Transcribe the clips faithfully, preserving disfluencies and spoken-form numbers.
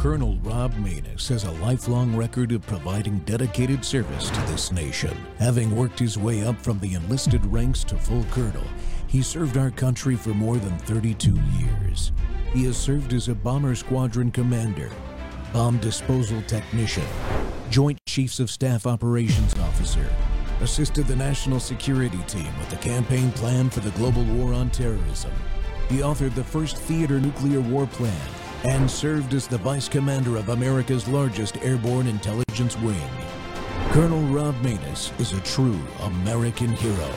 Colonel Rob Maness has a lifelong record of providing dedicated service to this nation. Having worked his way up from the enlisted ranks to full colonel, he served our country for more than thirty-two years. He has served as a bomber squadron commander, bomb disposal technician, Joint Chiefs of Staff Operations Officer, assisted the National Security Team with the campaign plan for the global war on terrorism. He authored the first theater nuclear war plan and served as the Vice Commander of America's largest airborne intelligence wing. Colonel Rob Maness is a true American hero.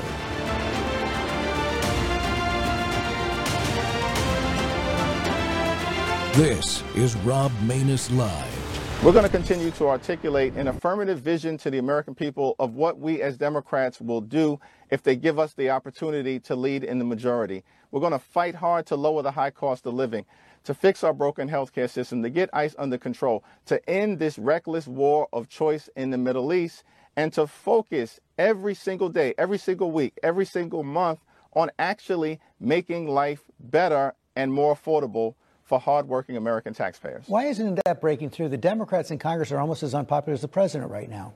This is Rob Maness Live. We're going to continue to articulate an affirmative vision to the American people of what we as Democrats will do if they give us the opportunity to lead in the majority. We're going to fight hard to lower the high cost of living, to fix our broken healthcare system, to get ICE under control, to end this reckless war of choice in the Middle East, and to focus every single day, every single week, every single month on actually making life better and more affordable for hardworking American taxpayers. Why isn't that breaking through? The Democrats in Congress are almost as unpopular as the president right now.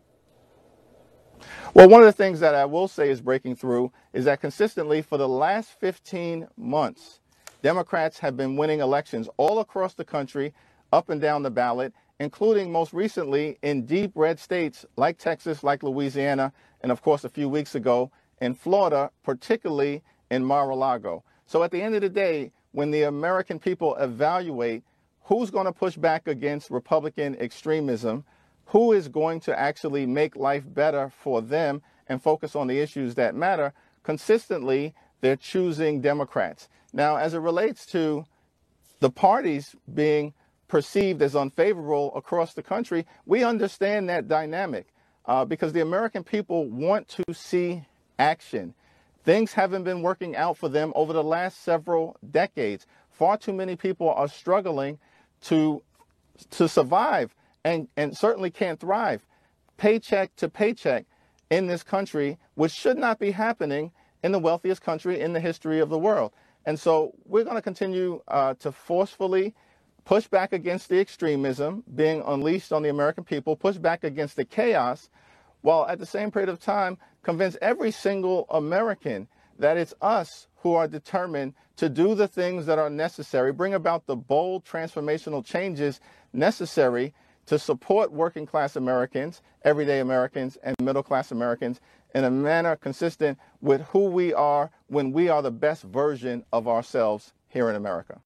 Well, one of the things that I will say is breaking through is that consistently for the last fifteen months, Democrats have been winning elections all across the country, up and down the ballot, including most recently in deep red states like Texas, like Louisiana, and of course a few weeks ago in Florida, particularly in Mar-a-Lago. So at the end of the day, when the American people evaluate who's going to push back against Republican extremism, who is going to actually make life better for them and focus on the issues that matter, consistently they're choosing Democrats. Now, as it relates to the parties being perceived as unfavorable across the country, we understand that dynamic uh, because the American people want to see action. Things haven't been working out for them over the last several decades. Far too many people are struggling to, to survive and, and certainly can't thrive paycheck to paycheck in this country, which should not be happening in the wealthiest country in the history of the world. And so we're going to continue uh, to forcefully push back against the extremism being unleashed on the American people, push back against the chaos, while at the same period of time convince every single American that it's us who are determined to do the things that are necessary, bring about the bold transformational changes necessary to support working class Americans, everyday Americans, and middle class Americans in a manner consistent with who we are when we are the best version of ourselves here in America.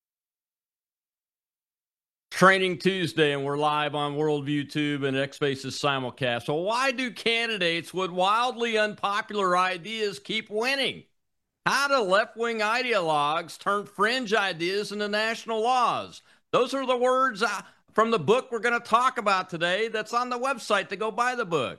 Training Tuesday, and we're live on Worldview Tube and X Spaces simulcast. So why do candidates with wildly unpopular ideas keep winning? How do left-wing ideologues turn fringe ideas into national laws? Those are the words uh, from the book we're going to talk about today that's on the website to go buy the book.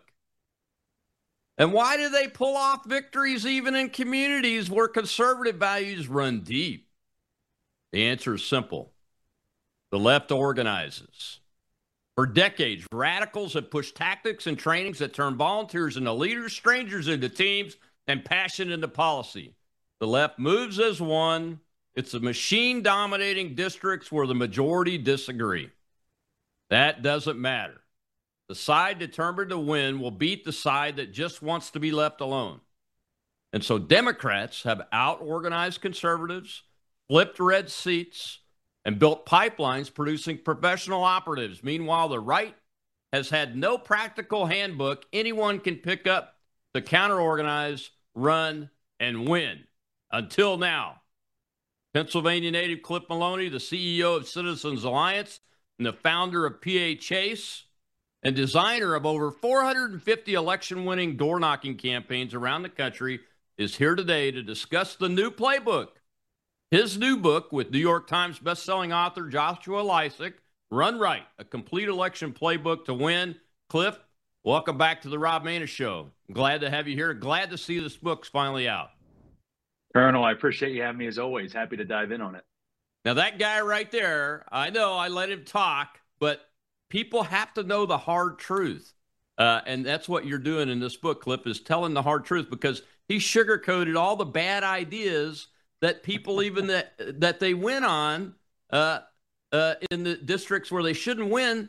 And why do they pull off victories even in communities where conservative values run deep? The answer is simple. The left organizes. For decades, radicals have pushed tactics and trainings that turn volunteers into leaders, strangers into teams, and passion into policy. The left moves as one. It's a machine dominating districts where the majority disagree. That doesn't matter. The side determined to win will beat the side that just wants to be left alone. And so Democrats have out-organized conservatives, flipped red seats, and built pipelines producing professional operatives. Meanwhile, the right has had no practical handbook anyone can pick up to counter-organize, run, and win. Until now. Pennsylvania native Cliff Maloney, the C E O of Citizens Alliance and the founder of P A Chase and designer of over four hundred fifty election-winning door-knocking campaigns around the country, is here today to discuss the new playbook. His new book with New York Times bestselling author Joshua Lysick, Run Right, a complete election playbook to win. Cliff, welcome back to the Rob Maness Show. I'm glad to have you here. Glad to see this book's finally out. Colonel, I appreciate you having me as always. Happy to dive in on it. Now, that guy right there, I know I let him talk, but people have to know the hard truth. Uh, and that's what you're doing in this book, Cliff, is telling the hard truth, because he sugarcoated all the bad ideas that people even that that they went on uh, uh, in the districts where they shouldn't win,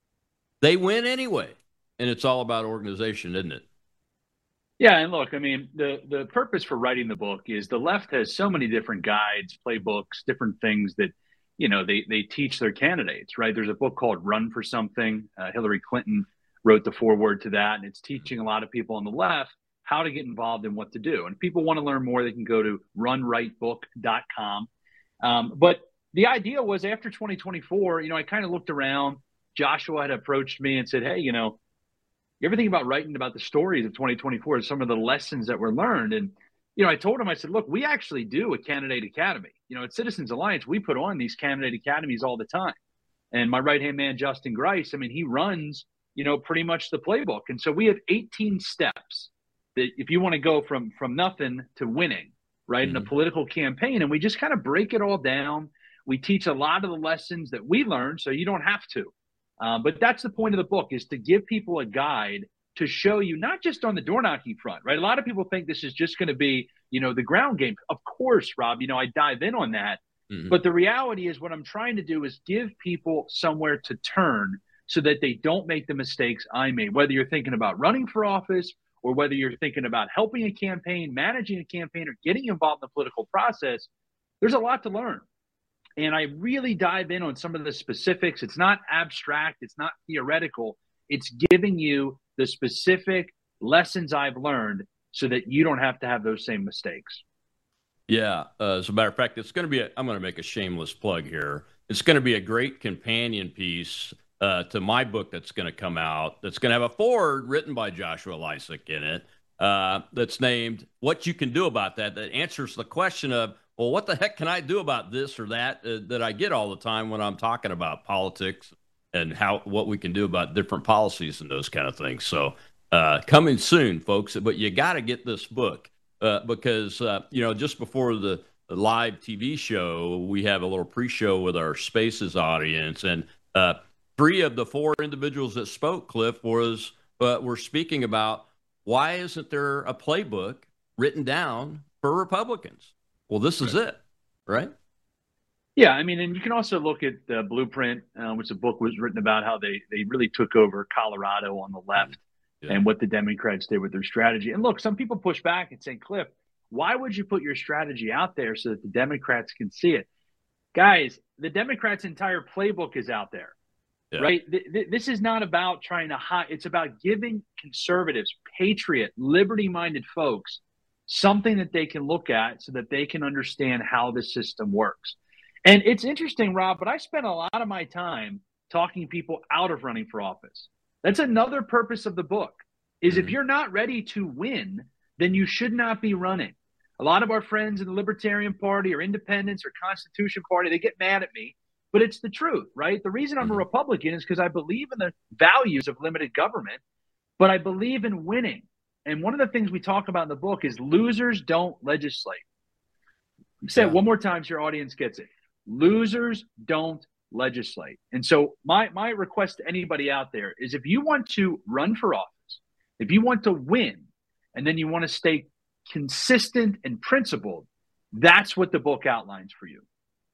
they win anyway. And it's all about organization, isn't it? Yeah, and look, I mean, the the purpose for writing the book is the left has so many different guides, playbooks, different things that, you know, they they teach their candidates, right? There's a book called Run for Something. Uh, Hillary Clinton wrote the foreword to that, and it's teaching a lot of people on the left how to get involved and what to do. And if people want to learn more, they can go to run right book dot com. Um, but the idea was after twenty twenty-four, you know, I kind of looked around. Joshua had approached me and said, hey, you know, you ever think about writing about the stories of twenty twenty-four, some of the lessons that were learned? And, you know, I told him, I said, look, we actually do a candidate academy. You know, at Citizens Alliance, we put on these candidate academies all the time. And my right-hand man, Justin Grice, I mean, he runs, you know, pretty much the playbook. And so we have eighteen steps that if you want to go from from nothing to winning, right, mm-hmm. in a political campaign, and we just kind of break it all down. We teach a lot of the lessons that we learned so you don't have to. Uh, but that's the point of the book, is to give people a guide to show you, not just on the door knocking front, right? A lot of people think this is just going to be, you know, the ground game. Of course, Rob, you know, I dive in on that. Mm-hmm. But the reality is what I'm trying to do is give people somewhere to turn so that they don't make the mistakes I made, whether you're thinking about running for office or whether you're thinking about helping a campaign, managing a campaign, or getting involved in the political process. There's a lot to learn. And I really dive in on some of the specifics. It's not abstract. It's not theoretical. It's giving you the specific lessons I've learned so that you don't have to have those same mistakes. Yeah. Uh, as a matter of fact, it's going to be, a, I'm going to make a shameless plug here. It's going to be a great companion piece uh, to my book that's going to come out. That's going to have a foreword written by Joshua Lysick in it. Uh, that's named What You Can Do About That. That answers the question of, well, what the heck can I do about this or that uh, that I get all the time when I'm talking about politics and how what we can do about different policies and those kind of things. So uh, coming soon, folks. But you got to get this book uh, because, uh, you know, just before the live T V show, we have a little pre-show with our Spaces audience. And uh, three of the four individuals that spoke, Cliff, was uh, were speaking about why isn't there a playbook written down for Republicans? Well, this is it, right? Yeah, I mean, and you can also look at the Blueprint, uh, which the book was written about how they they really took over Colorado on the left yeah. and what the Democrats did with their strategy. And look, some people push back and say, Cliff, why would you put your strategy out there so that the Democrats can see it? Guys, the Democrats' entire playbook is out there, yeah. right? Th- th- this is not about trying to hide. It's about giving conservatives, patriot, liberty-minded folks something that they can look at so that they can understand how the system works. And it's interesting, Rob, but I spent a lot of my time talking people out of running for office. That's another purpose of the book, is mm-hmm. if you're not ready to win, then you should not be running. A lot of our friends in the Libertarian Party or Independents or Constitution Party, they get mad at me, but it's the truth, right? The reason I'm a Republican is because I believe in the values of limited government, but I believe in winning. And one of the things we talk about in the book is losers don't legislate. Say it one more time so your audience gets it. Losers don't legislate. And so my, my request to anybody out there is if you want to run for office, if you want to win, and then you want to stay consistent and principled, that's what the book outlines for you.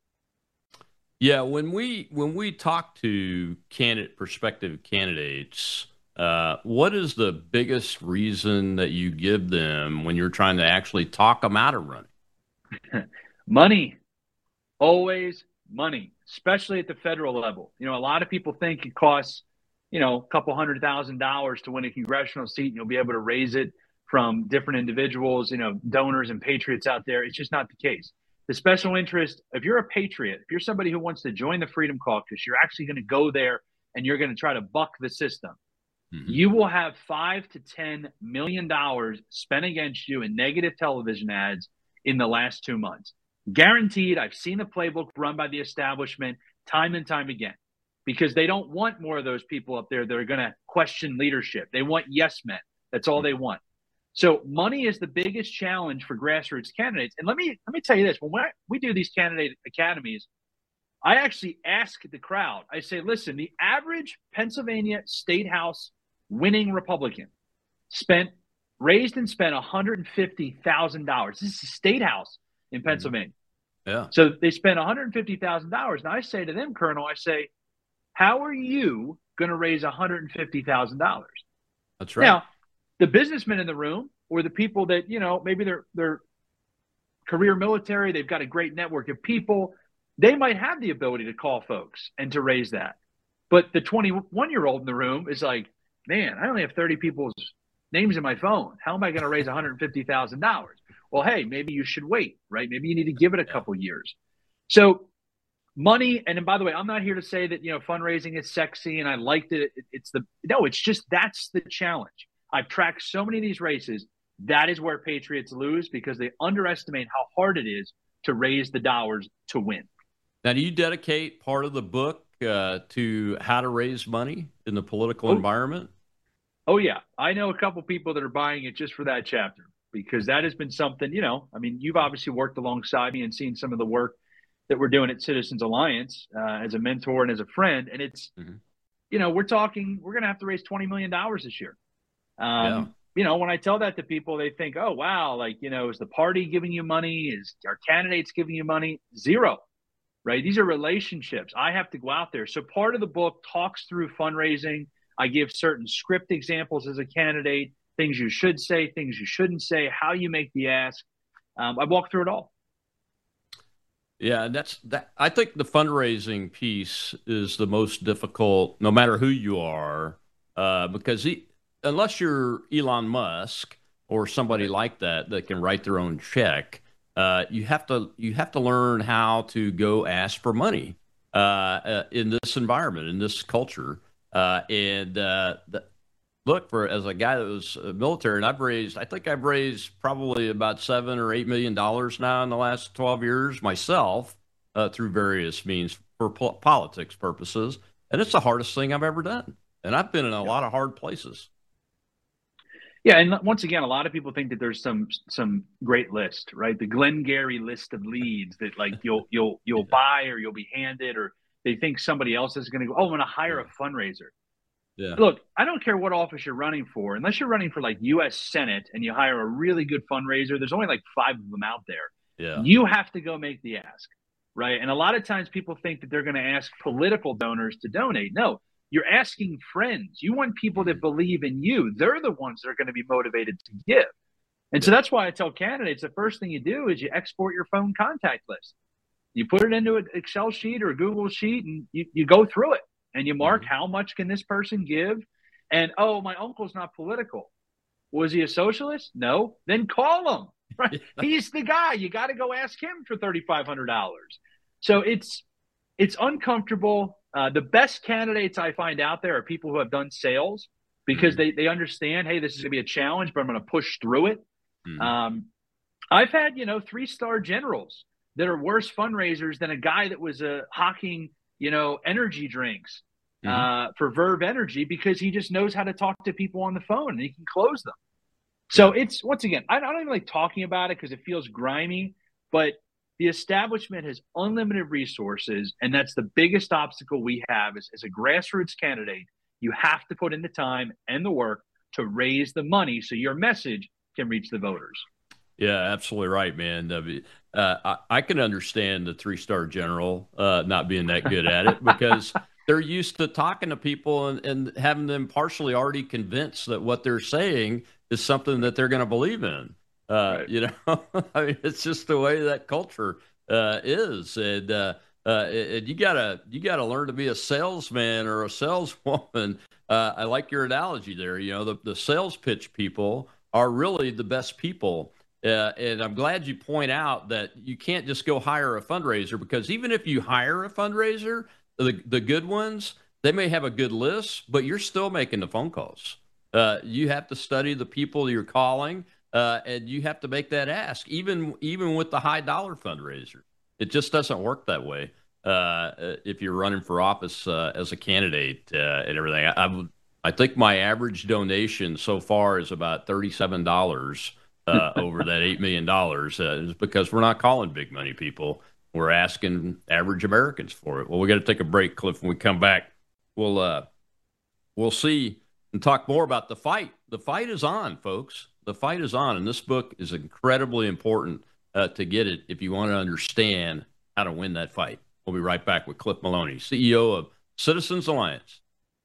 Yeah, when we when we talk to candidate prospective candidates, Uh, what is the biggest reason that you give them when you're trying to actually talk them out of running? Money. Always money, especially at the federal level. You know, a lot of people think it costs, you know, a couple hundred thousand dollars to win a congressional seat and you'll be able to raise it from different individuals, you know, donors and patriots out there. It's just not the case. The special interest, if you're a patriot, if you're somebody who wants to join the Freedom Caucus, you're actually going to go there and you're going to try to buck the system. You will have five to ten million dollars spent against you in negative television ads in the last two months. Guaranteed. I've seen the playbook run by the establishment time and time again because they don't want more of those people up there that are going to question leadership. They want yes men. That's all they want. So money is the biggest challenge for grassroots candidates. And let me let me tell you this: when we do these candidate academies, I actually ask the crowd. I say, listen, the average Pennsylvania State House winning Republican spent raised and spent one hundred fifty thousand dollars. This is a state house in Pennsylvania. Yeah. So they spent one hundred fifty thousand dollars. And I say to them, Colonel, I say, how are you going to raise one hundred fifty thousand dollars? That's right. Now, the businessmen in the room, or the people that, you know, maybe they're, they're career military, they've got a great network of people, they might have the ability to call folks and to raise that. But the twenty-one-year-old in the room is like, man, I only have thirty people's names in my phone. How am I going to raise one hundred fifty thousand dollars? Well, hey, maybe you should wait, right? Maybe you need to give it a couple years. So money, and then by the way, I'm not here to say that, you know, fundraising is sexy and I liked it. It's the, no, it's just, that's the challenge. I've tracked so many of these races. That is where patriots lose, because they underestimate how hard it is to raise the dollars to win. Now, do you dedicate part of the book uh, to how to raise money in the political Oh. environment? Oh, yeah. I know a couple people that are buying it just for that chapter, because that has been something, you know, I mean, you've obviously worked alongside me and seen some of the work that we're doing at Citizens Alliance uh, as a mentor and as a friend. And it's, mm-hmm. you know, we're talking, we're going to have to raise twenty million dollars this year. Um, yeah. You know, when I tell that to people, they think, oh, wow, like, you know, is the party giving you money? Is our candidates giving you money? Zero, right? These are relationships. I have to go out there. So part of the book talks through fundraising. I give certain script examples as a candidate, things you should say, things you shouldn't say, how you make the ask. Um, I walk through it all. Yeah, that's that. I think the fundraising piece is the most difficult, no matter who you are, uh, because he, unless you're Elon Musk or somebody like that that can write their own check, uh, you have to you have to learn how to go ask for money uh, uh, in this environment, in this culture. Uh, and uh, the, look, for as a guy that was military, and I've raised, I think I've raised probably about seven or eight million dollars now in the last twelve years myself uh, through various means for po- politics purposes, and it's the hardest thing I've ever done. And I've been in a yeah. lot of hard places. Yeah, and once again, a lot of people think that there's some some great list, right? The Glengarry list of leads that like you'll you'll you'll yeah. buy or you'll be handed, or they think somebody else is going to go, oh, I'm going to hire yeah. a fundraiser. Yeah. Look, I don't care what office you're running for, unless you're running for like U S Senate and you hire a really good fundraiser. There's only like five of them out there. Yeah. You have to go make the ask, right? And a lot of times people think that they're going to ask political donors to donate. No. You're asking friends. You want people that believe in you. They're the ones that are going to be motivated to give. And so that's why I tell candidates the first thing you do is you export your phone contact list. You put it into an Excel sheet or a Google sheet, and you, you go through it and you mark mm-hmm. how much can this person give. And, oh, my uncle's not political. Was he a socialist? No. Then call him. Right? He's the guy. You got to go ask him for thirty-five hundred dollars. So it's it's uncomfortable. Uh, the best candidates I find out there are people who have done sales, because mm-hmm. they, they understand, hey, this is going to be a challenge, but I'm going to push through it. Mm-hmm. Um, I've had, you know, three-star generals that are worse fundraisers than a guy that was uh, hawking, you know, energy drinks mm-hmm. uh, for Verve Energy, because he just knows how to talk to people on the phone and he can close them. So yeah. it's, once again, I, I don't even like talking about it because it feels grimy, but the establishment has unlimited resources, and that's the biggest obstacle we have is, as a grassroots candidate. You have to put in the time and the work to raise the money so your message can reach the voters. Yeah, absolutely right, man. Uh, I, I can understand the three-star general uh, not being that good at it, because they're used to talking to people and, and having them partially already convinced that what they're saying is something that they're going to believe in. Uh, right. You know, I mean, it's just the way that culture uh, is, and uh, uh, and you gotta you gotta learn to be a salesman or a saleswoman. Uh, I like your analogy there. You know, the the sales pitch people are really the best people, uh, and I'm glad you point out that you can't just go hire a fundraiser, because even if you hire a fundraiser, the the good ones, they may have a good list, but you're still making the phone calls. Uh, you have to study the people you're calling. Uh, and you have to make that ask, even even with the high dollar fundraiser. It just doesn't work that way uh, if you're running for office uh, as a candidate uh, and everything. I, I, I think my average donation so far is about thirty-seven dollars uh, over that eight million dollars. Uh, it's because we're not calling big money people. We're asking average Americans for it. Well, we got to take a break, Cliff. When we come back, we'll uh, we'll see and talk more about the fight. The fight is on, folks. The fight is on, and this book is incredibly important uh, to get it if you want to understand how to win that fight. We'll be right back with Cliff Maloney, C E O of Citizens Alliance.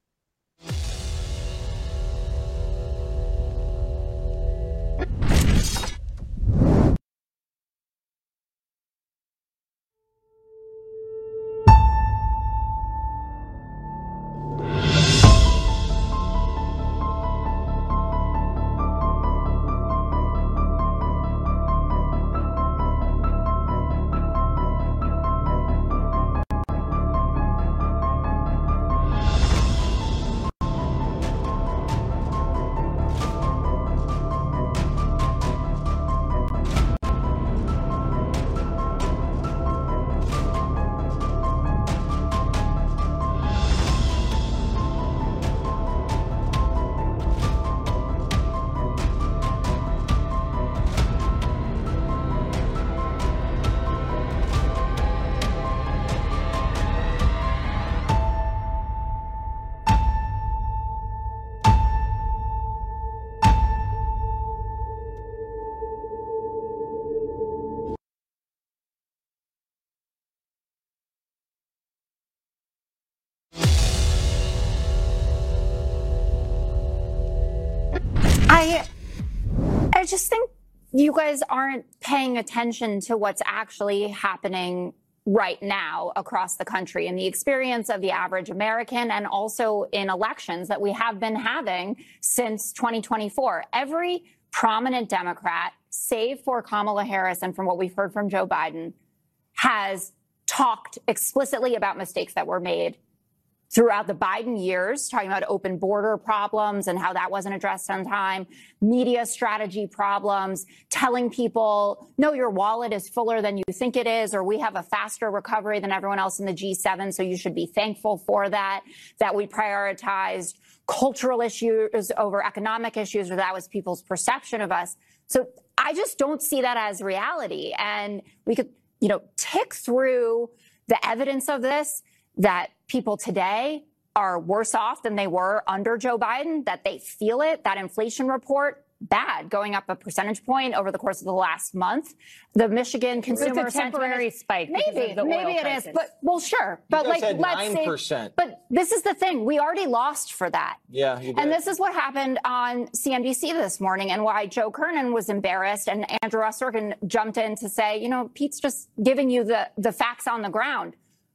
I I just think you guys aren't paying attention to what's actually happening right now across the country and the experience of the average American, and also in elections that we have been having since twenty twenty-four. Every prominent Democrat, save for Kamala Harris and from what we've heard from Joe Biden, has talked explicitly about mistakes that were made throughout the Biden years, talking about open border problems and how that wasn't addressed on time, media strategy problems, telling people, no, your wallet is fuller than you think it is, or we have a faster recovery than everyone else in the G seven, so you should be thankful for that, that we prioritized cultural issues over economic issues, or that was people's perception of us. So I just don't see that as reality. And we could, you know, tick through the evidence of this, that people today are worse off than they were under Joe Biden, that they feel it. That inflation report, bad, going up a percentage point over the course of the last month. The Michigan consumer it's a temporary spike. Maybe, the maybe it prices. is, but well, sure. But you guys like, had let's nine percent. say, but this is the thing: we already lost for that. Yeah, you did. And this is what happened on C N B C this morning, and why Joe Kernan was embarrassed, and Andrew Ross Sorkin jumped in to say, you know, Pete's just giving you the the facts on the ground.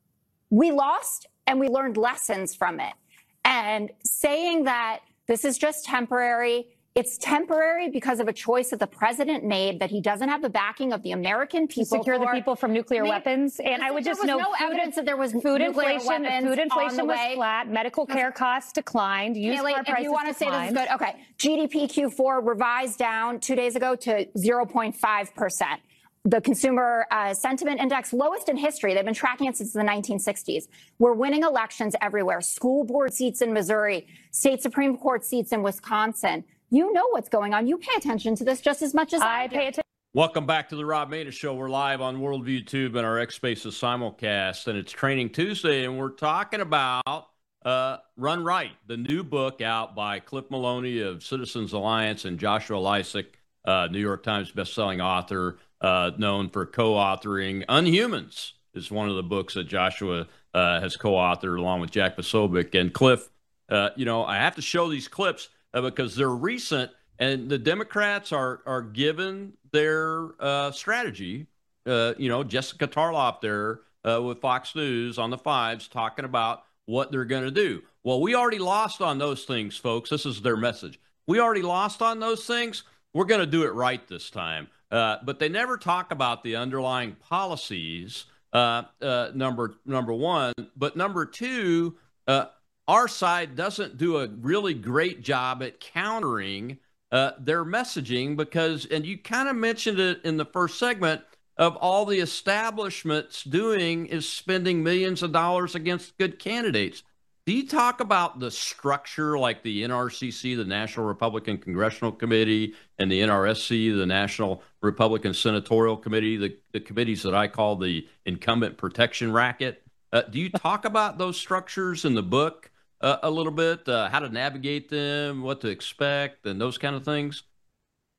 We lost, and we learned lessons from it. And saying that this is just temporary, it's temporary because of a choice that the president made, that he doesn't have the backing of the American people to secure for. the people from nuclear Maybe, weapons. And I would just there was note no food, evidence that there was food nuclear inflation. weapons Food inflation on the was way. flat. Medical care costs declined. Used Haley, car if prices you want to say this is declined. good, okay. G D P Q four revised down two days ago to zero point five percent. The consumer uh, sentiment index, lowest in history. They've been tracking it since the nineteen sixties. We're winning elections everywhere. School board seats in Missouri, state Supreme Court seats in Wisconsin. You know what's going on. You pay attention to this just as much as I, I do. pay attention. Welcome back to the Rob Maness Show. We're live on Worldview Tube and our X Spaces simulcast, and it's Training Tuesday, and we're talking about uh, Run Right, the new book out by Cliff Maloney of Citizens Alliance and Joshua Lycik, uh, New York Times bestselling author, uh, known for co-authoring Unhumans, is one of the books that Joshua uh, has co-authored along with Jack Posobiec. And Cliff, uh, you know, I have to show these clips uh, because they're recent, and the Democrats are are given their uh, strategy. Uh, you know, Jessica Tarloff there uh, with Fox News on the Fives talking about what they're going to do. Well, we already lost on those things, folks. This is their message. We already lost on those things. We're going to do it right this time. Uh, but they never talk about the underlying policies, uh, uh, number number one. But number two, uh, our side doesn't do a really great job at countering uh, their messaging because, and you kind of mentioned it in the first segment, of all the establishments doing is spending millions of dollars against good candidates. Do you talk about the structure like the N R C C, the National Republican Congressional Committee, and the N R S C, the National Republican Senatorial Committee, the, the committees that I call the incumbent protection racket? Uh, do you talk about those structures in the book uh, a little bit, uh, how to navigate them, what to expect, and those kind of things?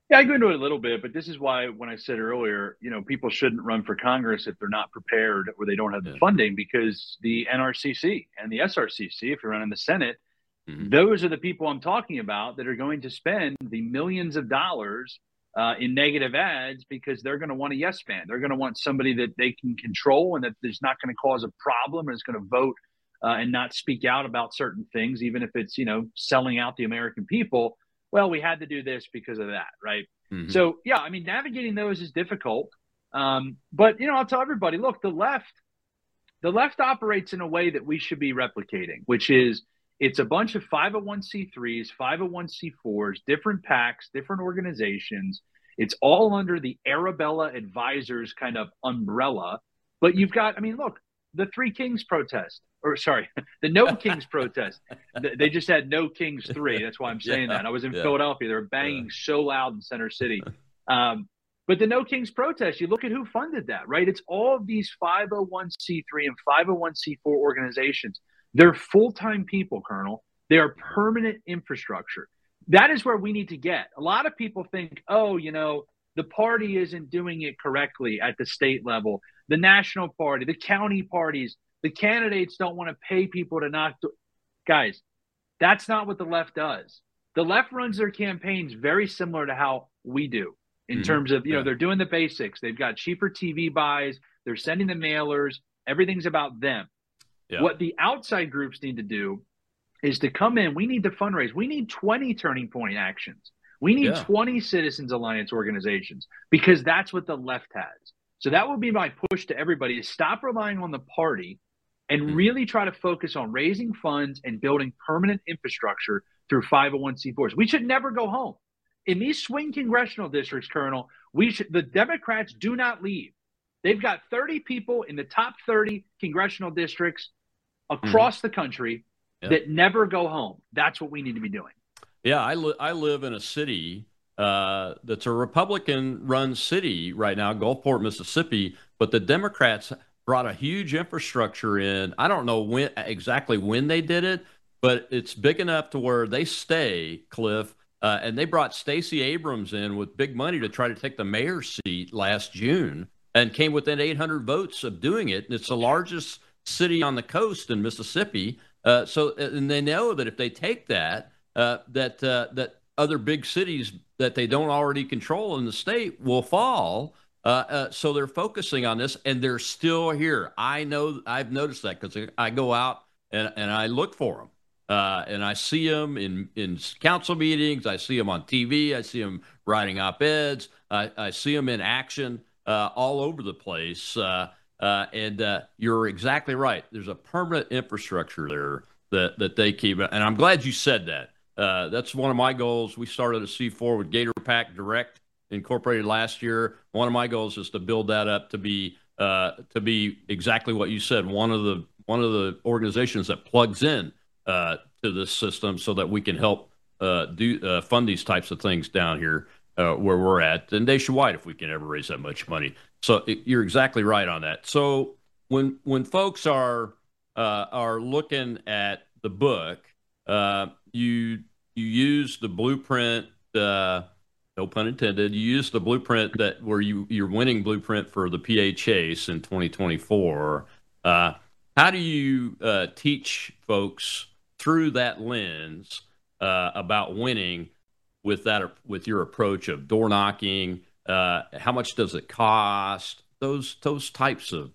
Yeah, I go into it a little bit, but this is why when I said earlier, you know, people shouldn't run for Congress if they're not prepared or they don't have the Yeah. funding, because the N R C C and the S R C C, if you're running the Senate, Mhm. those are the people I'm talking about that are going to spend the millions of dollars uh, in negative ads, because they're going to want a yes man. They're going to want somebody that they can control and that is not going to cause a problem and is going to vote uh, and not speak out about certain things, even if it's, you know, selling out the American people. Well, we had to do this because of that, right? Mhm. So, yeah, I mean, navigating those is difficult. Um, but, you know, I'll tell everybody, look, the left, the left operates in a way that we should be replicating, which is it's a bunch of five oh one c threes, five oh one c fours, different PACs, different organizations. It's all under the Arabella Advisors kind of umbrella. But you've got, I mean, look, the Three Kings protest, or sorry, the No Kings protest. They just had No Kings three. That's why I'm saying Yeah, that. I was in yeah. Philadelphia. They were banging Yeah. so loud in Center City. Um, but the No Kings protest, you look at who funded that, right? It's all of these five oh one c three and five oh one c four organizations. They're full-time people, Colonel. They are permanent infrastructure. That is where we need to get. A lot of people think, oh, you know, the party isn't doing it correctly at the state level. The national party, the county parties, the candidates don't want to pay people to not do. Guys, that's not what the left does. The left runs their campaigns very similar to how we do in Mhm. terms of, you know, Yeah. they're doing the basics. They've got cheaper T V buys. They're sending the mailers. Everything's about them. Yeah. What the outside groups need to do is to come in. We need to fundraise. We need twenty Turning Point actions. We need Yeah. twenty Citizens Alliance organizations, because that's what the left has. So that will be my push to everybody, is stop relying on the party and Mhm. really try to focus on raising funds and building permanent infrastructure through five oh one c fours. We should never go home. In these swing congressional districts, Colonel, we should, the Democrats do not leave. They've got thirty people in the top thirty congressional districts across the country Yeah. that never go home. That's what we need to be doing. Yeah, I, li- I live in a city uh, that's a Republican-run city right now, Gulfport, Mississippi, but the Democrats brought a huge infrastructure in. I don't know when exactly when they did it, but it's big enough to where they stay, Cliff, uh, and they brought Stacey Abrams in with big money to try to take the mayor's seat last June and came within eight hundred votes of doing it. And it's the largest city on the coast in Mississippi. Uh, so, and they know that if they take that, uh, that uh, that other big cities that they don't already control in the state will fall. Uh, uh, so they're focusing on this, and they're still here. I know, I've noticed that because I go out and, and I look for them, uh, and I see them in, in council meetings. I see them on T V. I see them writing op-eds. I, I see them in action uh, all over the place. Uh, uh, and uh, you're exactly right. There's a permanent infrastructure there that, that they keep. And I'm glad you said that. Uh, that's one of my goals. We started a C four with Gator Pack Direct Incorporated last year. One of my goals is to build that up to be uh, to be exactly what you said. One of the one of the organizations that plugs in uh, to this system, so that we can help uh, do uh, fund these types of things down here uh, where we're at, and nationwide if we can ever raise that much money. So it, you're exactly right on that. So when when folks are uh, are looking at the book, uh, you you use the blueprint. Uh, No pun intended. You use the blueprint that where you your winning blueprint for the P A Chase in twenty twenty-four. Uh, how do you uh, teach folks through that lens uh, about winning with that with your approach of door knocking? Uh, how much does it cost? Those those types of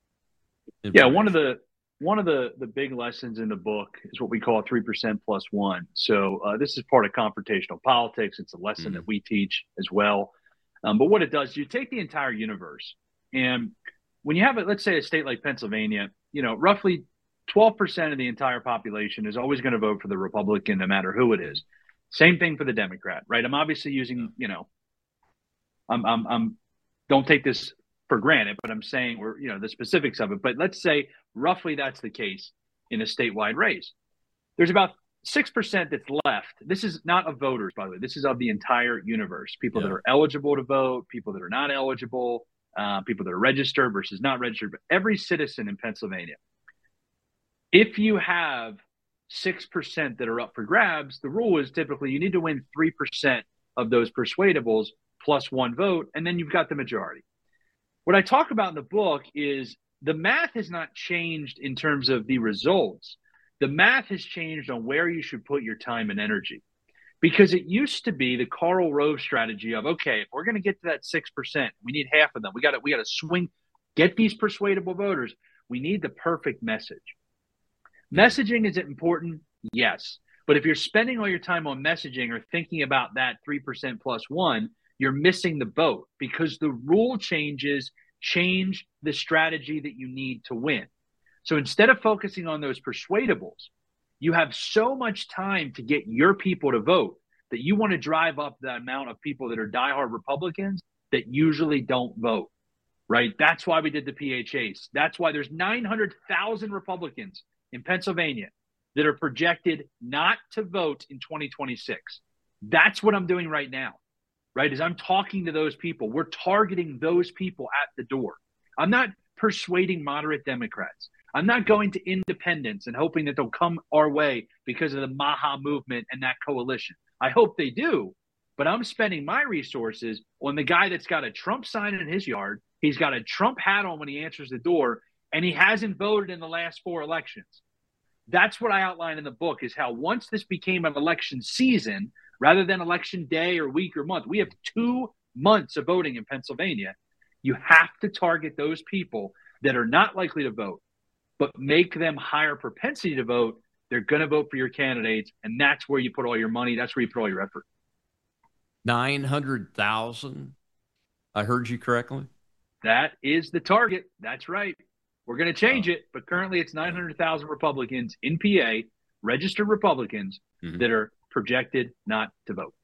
Yeah, one of the one of the the big lessons in the book is what we call three percent plus one. So uh, this is part of confrontational politics. It's a lesson Mm-hmm. that we teach as well. Um, but what it does, you take the entire universe, and when you have it, let's say a state like Pennsylvania, you know, roughly twelve percent of the entire population is always going to vote for the Republican, no matter who it is. Same thing for the Democrat, right? I'm obviously using, you know, I'm I'm, I'm don't take this for granted, but I'm saying we're, you know, the specifics of it. But let's say roughly that's the case in a statewide race. There's about six percent that's left. This is not of voters, by the way. This is of the entire universe. People Yeah. that are eligible to vote, people that are not eligible, uh, people that are registered versus not registered, but every citizen in Pennsylvania. If you have six percent that are up for grabs, the rule is typically you need to win three percent of those persuadables plus one vote, and then you've got the majority. What I talk about in the book is the math has not changed in terms of the results. The math has changed on where you should put your time and energy. Because it used to be the Karl Rove strategy of, okay, if we're going to get to that six percent, we need half of them. We got to we got to swing, get these persuadable voters. We need the perfect message. Messaging is important, yes. But if you're spending all your time on messaging or thinking about that three percent plus one, you're missing the boat because the rule changes change the strategy that you need to win. So instead of focusing on those persuadables, you have so much time to get your people to vote that you want to drive up the amount of people that are diehard Republicans that usually don't vote, right? That's why we did the P H As. That's why there's nine hundred thousand Republicans in Pennsylvania that are projected not to vote in twenty twenty-six. That's what I'm doing right now, right? Is I'm talking to those people. We're targeting those people at the door. I'm not persuading moderate Democrats. I'm not going to independents and hoping that they'll come our way because of the Maha movement and that coalition. I hope they do, but I'm spending my resources on the guy that's got a Trump sign in his yard. He's got a Trump hat on when he answers the door, and he hasn't voted in the last four elections. That's what I outline in the book, is how once this became an election season, rather than election day or week or month, we have two months of voting in Pennsylvania. You have to target those people that are not likely to vote, but make them higher propensity to vote. They're going to vote for your candidates, and that's where you put all your money. That's where you put all your effort. nine hundred thousand. I heard you correctly? That is the target. That's right. We're going to change oh. it, but currently it's nine hundred thousand Republicans in P A, registered Republicans, mm-hmm. that are projected not to vote.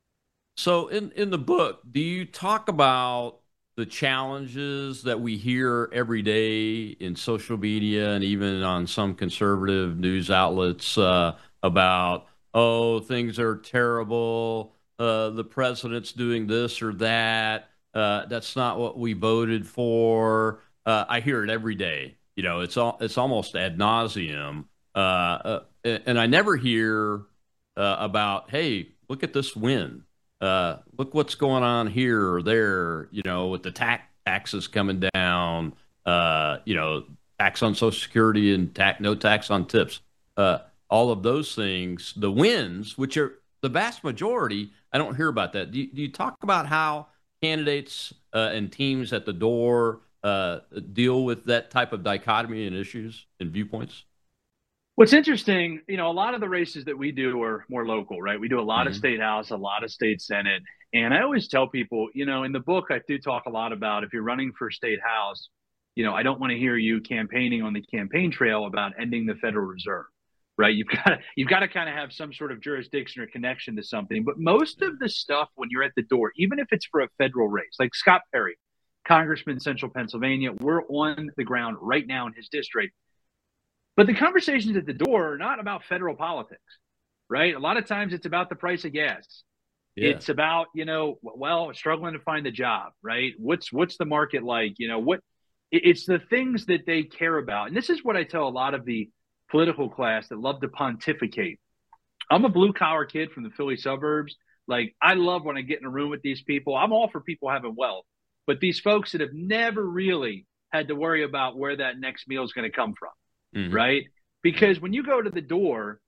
So in, in the book, do you talk about the challenges that we hear every day in social media and even on some conservative news outlets uh, about, oh, things are terrible, uh, the president's doing this or that, uh, that's not what we voted for? Uh, I hear it every day. You know, it's all, it's almost ad nauseum. Uh, uh, and I never hear uh, about, hey, look at this win. Uh, look what's going on here or there, you know, with the tax taxes coming down, uh, you know, tax on Social Security and tax, no tax on tips, uh, all of those things, the wins, which are the vast majority, I don't hear about that. Do you, do you talk about how candidates uh, and teams at the door uh, deal with that type of dichotomy and issues and viewpoints? What's interesting, you know, a lot of the races that we do are more local, right? We do a lot mm-hmm. of state house, a lot of state senate. And I always tell people, you know, in the book, I do talk a lot about if you're running for state house, you know, I don't want to hear you campaigning on the campaign trail about ending the Federal Reserve, right? You've got to, you've got to kind of have some sort of jurisdiction or connection to something. But most of the stuff when you're at the door, even if it's for a federal race, like Scott Perry, Congressman, Central Pennsylvania, we're on the ground right now in his district. But the conversations at the door are not about federal politics, right? A lot of times it's about the price of gas. Yeah. It's about, you know, well, struggling to find a job, right? What's what's the market like? You know, what it's the things that they care about. And this is what I tell a lot of the political class that love to pontificate. I'm a blue collar kid from the Philly suburbs. Like, I love when I get in a room with these people. I'm all for people having wealth. But these folks that have never really had to worry about where that next meal is going to come from. Mm-hmm. Right? Because when you go to the door,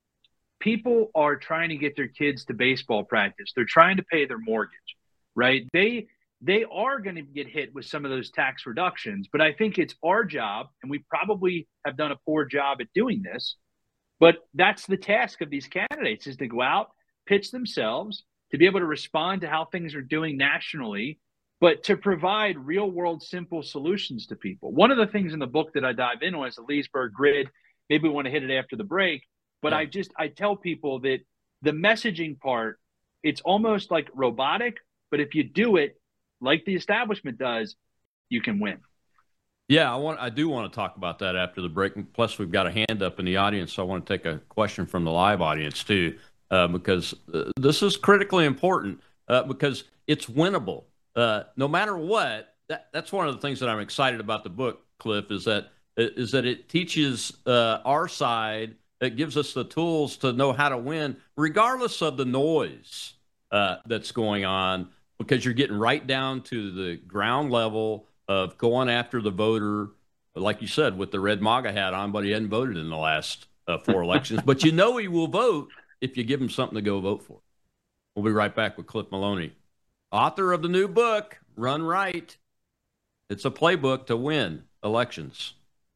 people are trying to get their kids to baseball practice. They're trying to pay their mortgage, right? They they are going to get hit with some of those tax reductions. But I think it's our job, and we probably have done a poor job at doing this, but that's the task of these candidates, is to go out, pitch themselves, to be able to respond to how things are doing nationally, but to provide real world, simple solutions to people. One of the things in the book that I dive in on is the Leesburg grid. Maybe we want to hit it after the break, but yeah. I just, I tell people that the messaging part, it's almost like robotic, but if you do it like the establishment does, you can win. Yeah, I want, I do want to talk about that after the break. Plus we've got a hand up in the audience. So I want to take a question from the live audience too, uh, because uh, this is critically important uh, because it's winnable. Uh, no matter what, that, that's one of the things that I'm excited about the book, Cliff, is that is that it teaches uh, our side. It gives us the tools to know how to win, regardless of the noise uh, that's going on, because you're getting right down to the ground level of going after the voter, like you said, with the red MAGA hat on, but he hadn't voted in the last uh, four elections. But you know he will vote if you give him something to go vote for. We'll be right back with Cliff Maloney, author of the new book, Run Right. It's a playbook to win elections.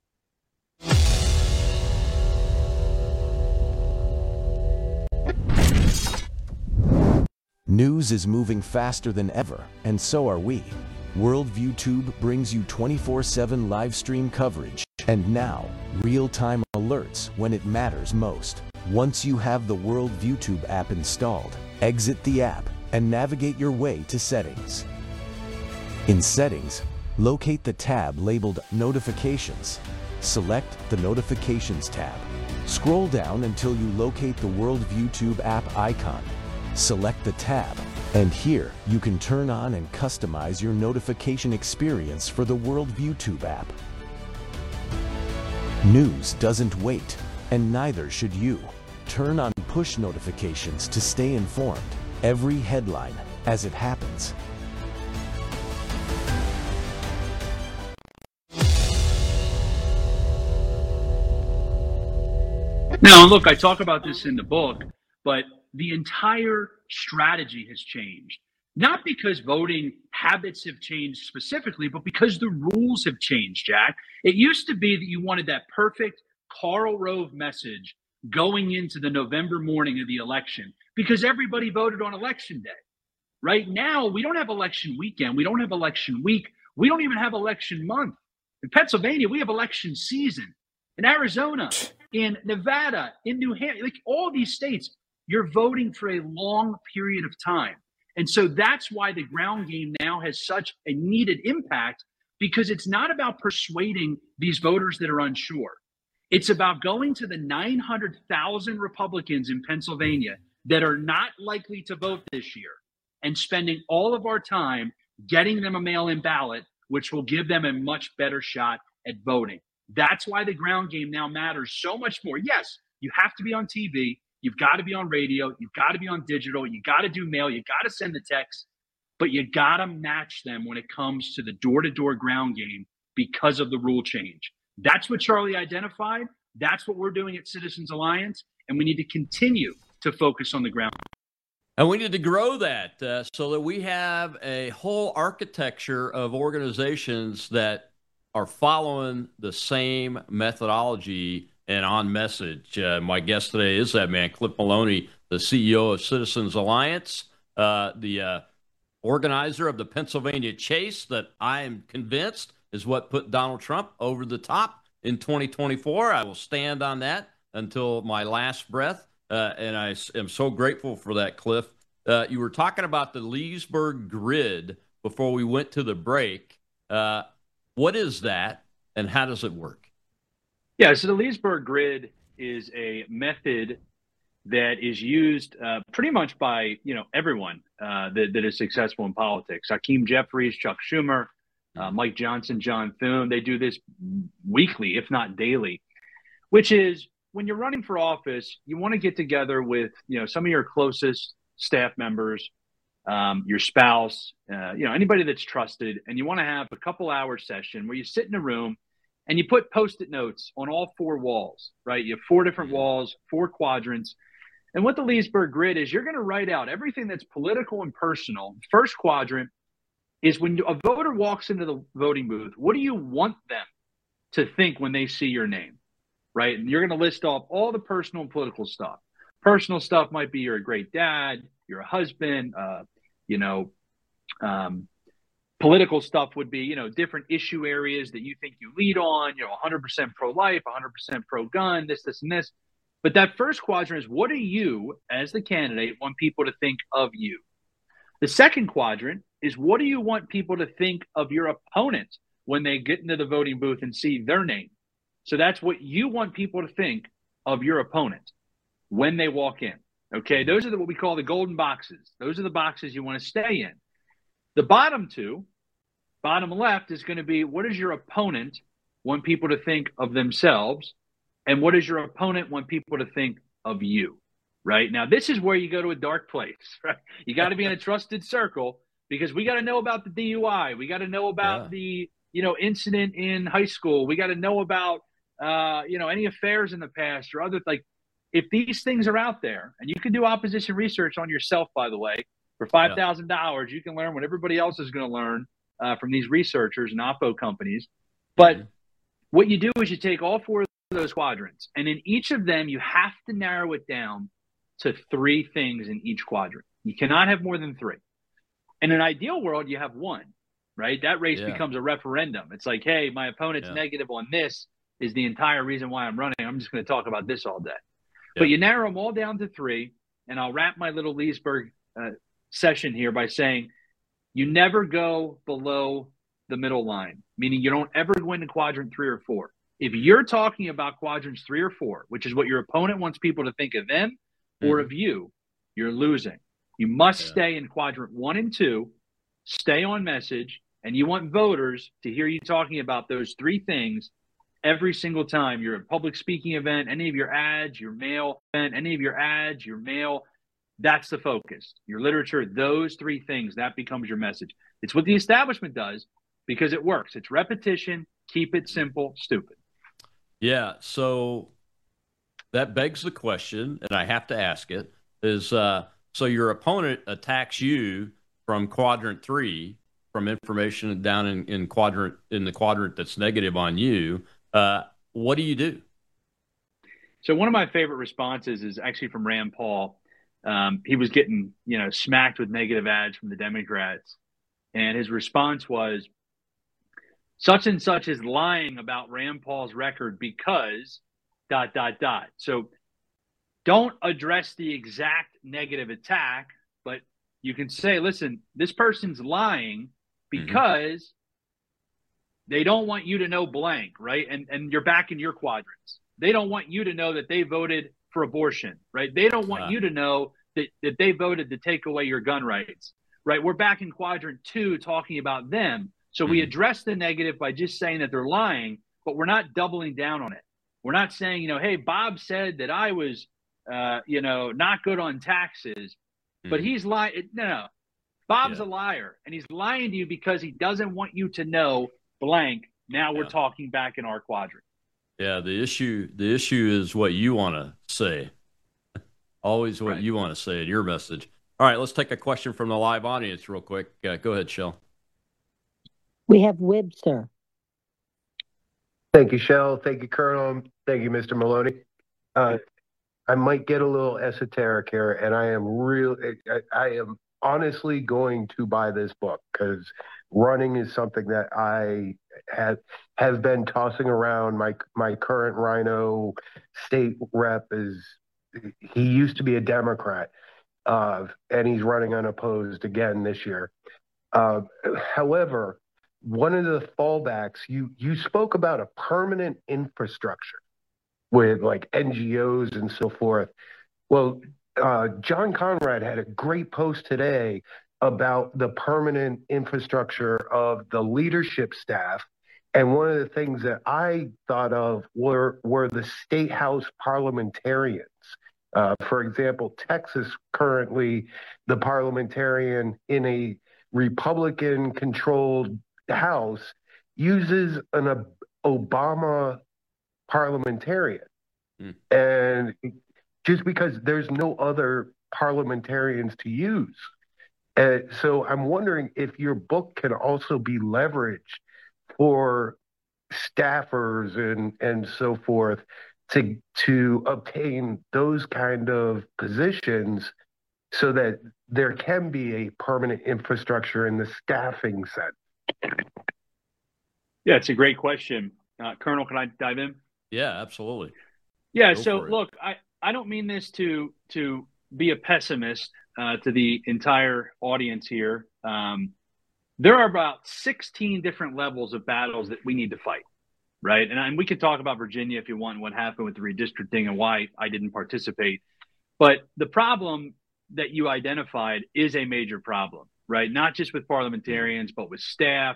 News is moving faster than ever, and so are we. Worldview Tube brings you twenty-four seven live stream coverage, and now, real-time alerts when it matters most. Once you have the Worldview Tube app installed, exit the app and navigate your way to Settings. In Settings, locate the tab labeled Notifications. Select the Notifications tab. Scroll down until you locate the Worldview Tube app icon. Select the tab, and here you can turn on and customize your notification experience for the Worldview Tube app. News doesn't wait, and neither should you. Turn on push notifications to stay informed. Every headline as it happens. Now, look, I talk about this in the book, but the entire strategy has changed. Not because voting habits have changed specifically, but because the rules have changed, Jack. It used to be that you wanted that perfect Karl Rove message going into the November morning of the election because everybody voted on election day. Right now, we don't have election weekend. We don't have election week. We don't even have election month. In Pennsylvania, we have election season. In Arizona, in Nevada, in New Hampshire, like all these states, you're voting for a long period of time. And so that's why the ground game now has such a needed impact, because it's not about persuading these voters that are unsure. It's about going to the nine hundred thousand Republicans in Pennsylvania that are not likely to vote this year and spending all of our time getting them a mail-in ballot, which will give them a much better shot at voting. That's why the ground game now matters so much more. Yes, you have to be on T V. You've got to be on radio. You've got to be on digital. You got to do mail. You got to send the text, but you got to match them when it comes to the door-to-door ground game because of the rule change. That's what Charlie identified. That's what we're doing at Citizens Alliance. And we need to continue to focus on the ground. And we need to grow that uh, so that we have a whole architecture of organizations that are following the same methodology and on message. Uh, my guest today is that man, Cliff Maloney, the C E O of Citizens Alliance, uh, the uh, organizer of the Pennsylvania Chase that I am convinced is what put Donald Trump over the top in twenty twenty-four. I will stand on that until my last breath, uh, and I am so grateful for that, Cliff. Uh, you were talking about the Leesburg Grid before we went to the break. Uh, what is that, and how does it work? Yeah, so the Leesburg Grid is a method that is used uh, pretty much by, you know, everyone uh, that, that is successful in politics. Hakeem Jeffries, Chuck Schumer, uh, Mike Johnson, John Thune. They do this weekly, if not daily, which is when you're running for office, you want to get together with, you know, some of your closest staff members, um, your spouse, uh, you know, anybody that's trusted, and you want to have a couple hour session where you sit in a room and you put Post-it notes on all four walls, right? You have four different walls, four quadrants. And what the Leesburg Grid is, you're going to write out everything that's political and personal. First quadrant is when a voter walks into the voting booth, what do you want them to think when they see your name, right? And you're going to list off all the personal and political stuff. Personal stuff might be you're a great dad, you're a husband, uh, you know, um, political stuff would be, you know, different issue areas that you think you lead on, you know, one hundred percent pro-life, one hundred percent pro-gun, this, this, and this. But that first quadrant is what do you, as the candidate, want people to think of you? The second quadrant is what do you want people to think of your opponent when they get into the voting booth and see their name? So that's what you want people to think of your opponent when they walk in. Okay, those are the, what we call the golden boxes. Those are the boxes you want to stay in. The bottom two, bottom left, is going to be what does your opponent want people to think of themselves, and what does your opponent want people to think of you? right? Now, this is where you go to a dark place, right? You got to be in a trusted circle because we got to know about the D U I. We got to know about Yeah. the, you know, incident in high school. We got to know about, uh, you know, any affairs in the past or other, like, if these things are out there, and you can do opposition research on yourself, by the way, for five thousand dollars, you can learn what everybody else is going to learn uh, from these researchers and oppo companies. But Mhm. what you do is you take all four of those quadrants, and in each of them, you have to narrow it down to three things in each quadrant. You cannot have more than three. In an ideal world, you have one, right? That race Yeah. becomes a referendum. It's like, hey, my opponent's Yeah. negative on this is the entire reason why I'm running. I'm just going to talk about this all day. Yeah. But you narrow them all down to three, and I'll wrap my little Leesburg uh, session here by saying you never go below the middle line, meaning you don't ever go into quadrant three or four. If you're talking about quadrants three or four, which is what your opponent wants people to think of them or Mhm. of you, you're losing. You must Yeah. stay in quadrant one and two, stay on message, and you want voters to hear you talking about those three things every single time you're at a public speaking event, any of your ads, your mail event, any of your ads, your mail. That's the focus. Your literature, those three things, that becomes your message. It's what the establishment does because it works. It's repetition, keep it simple, stupid. Yeah. So that begs the question, and I have to ask it, is uh, so your opponent attacks you from quadrant three, from information down in, in quadrant in the quadrant that's negative on you. Uh, what do you do? So one of my favorite responses is actually from Rand Paul. Um, he was getting, you know, smacked with negative ads from the Democrats. And his response was, such and such is lying about Rand Paul's record because dot, dot, dot. So don't address the exact negative attack, but you can say, listen, this person's lying because mm-hmm. they don't want you to know blank, right? And, and you're back in your quadrants. They don't want you to know that they voted for abortion, right? They don't want uh, you to know that, that they voted to take away your gun rights, right? We're back in quadrant two talking about them. So mm-hmm. we address the negative by just saying that they're lying, but we're not doubling down on it. We're not saying, you know, hey, Bob said that I was, uh, you know, not good on taxes, mm-hmm. but he's lying. No, no, Bob's yeah. a liar, and he's lying to you because he doesn't want you to know blank. Now we're yeah. talking back in our quadrant. Yeah, the issue the issue is what you want to say. Always what right. you want to say in your message. All right, let's take a question from the live audience real quick. Uh, go ahead, Shell. We have Wib, sir. Thank you, Shell. Thank you, Colonel. Thank you, Mister Maloney. Uh, I might get a little esoteric here, and I am real. I, I am honestly going to buy this book because running is something that I have have been tossing around. My my current Rhino state rep is he used to be a Democrat, uh, and he's running unopposed again this year. Uh, however, one of the fallbacks you you spoke about a permanent infrastructure with like N G Os and so forth. Well, uh, John Conrad had a great post today about the permanent infrastructure of the leadership staff. And one of the things that I thought of were, were the state house parliamentarians. Uh, for example, Texas currently, the parliamentarian in a Republican-controlled house uses an Obama parliamentarian. Mm. And just because there's no other parliamentarians to use. Uh, so I'm wondering if your book can also be leveraged for staffers and, and so forth to, to obtain those kind of positions so that there can be a permanent infrastructure in the staffing sense. Yeah, it's a great question. Uh, Colonel, can I dive in? Yeah, absolutely. Yeah, Go so look, I, I don't mean this to to be a pessimist uh, to the entire audience here. Um, there are about sixteen different levels of battles that we need to fight, right? And, and we could talk about Virginia if you want, what happened with the redistricting and why I didn't participate. But the problem that you identified is a major problem, right? Not just with parliamentarians, but with staff,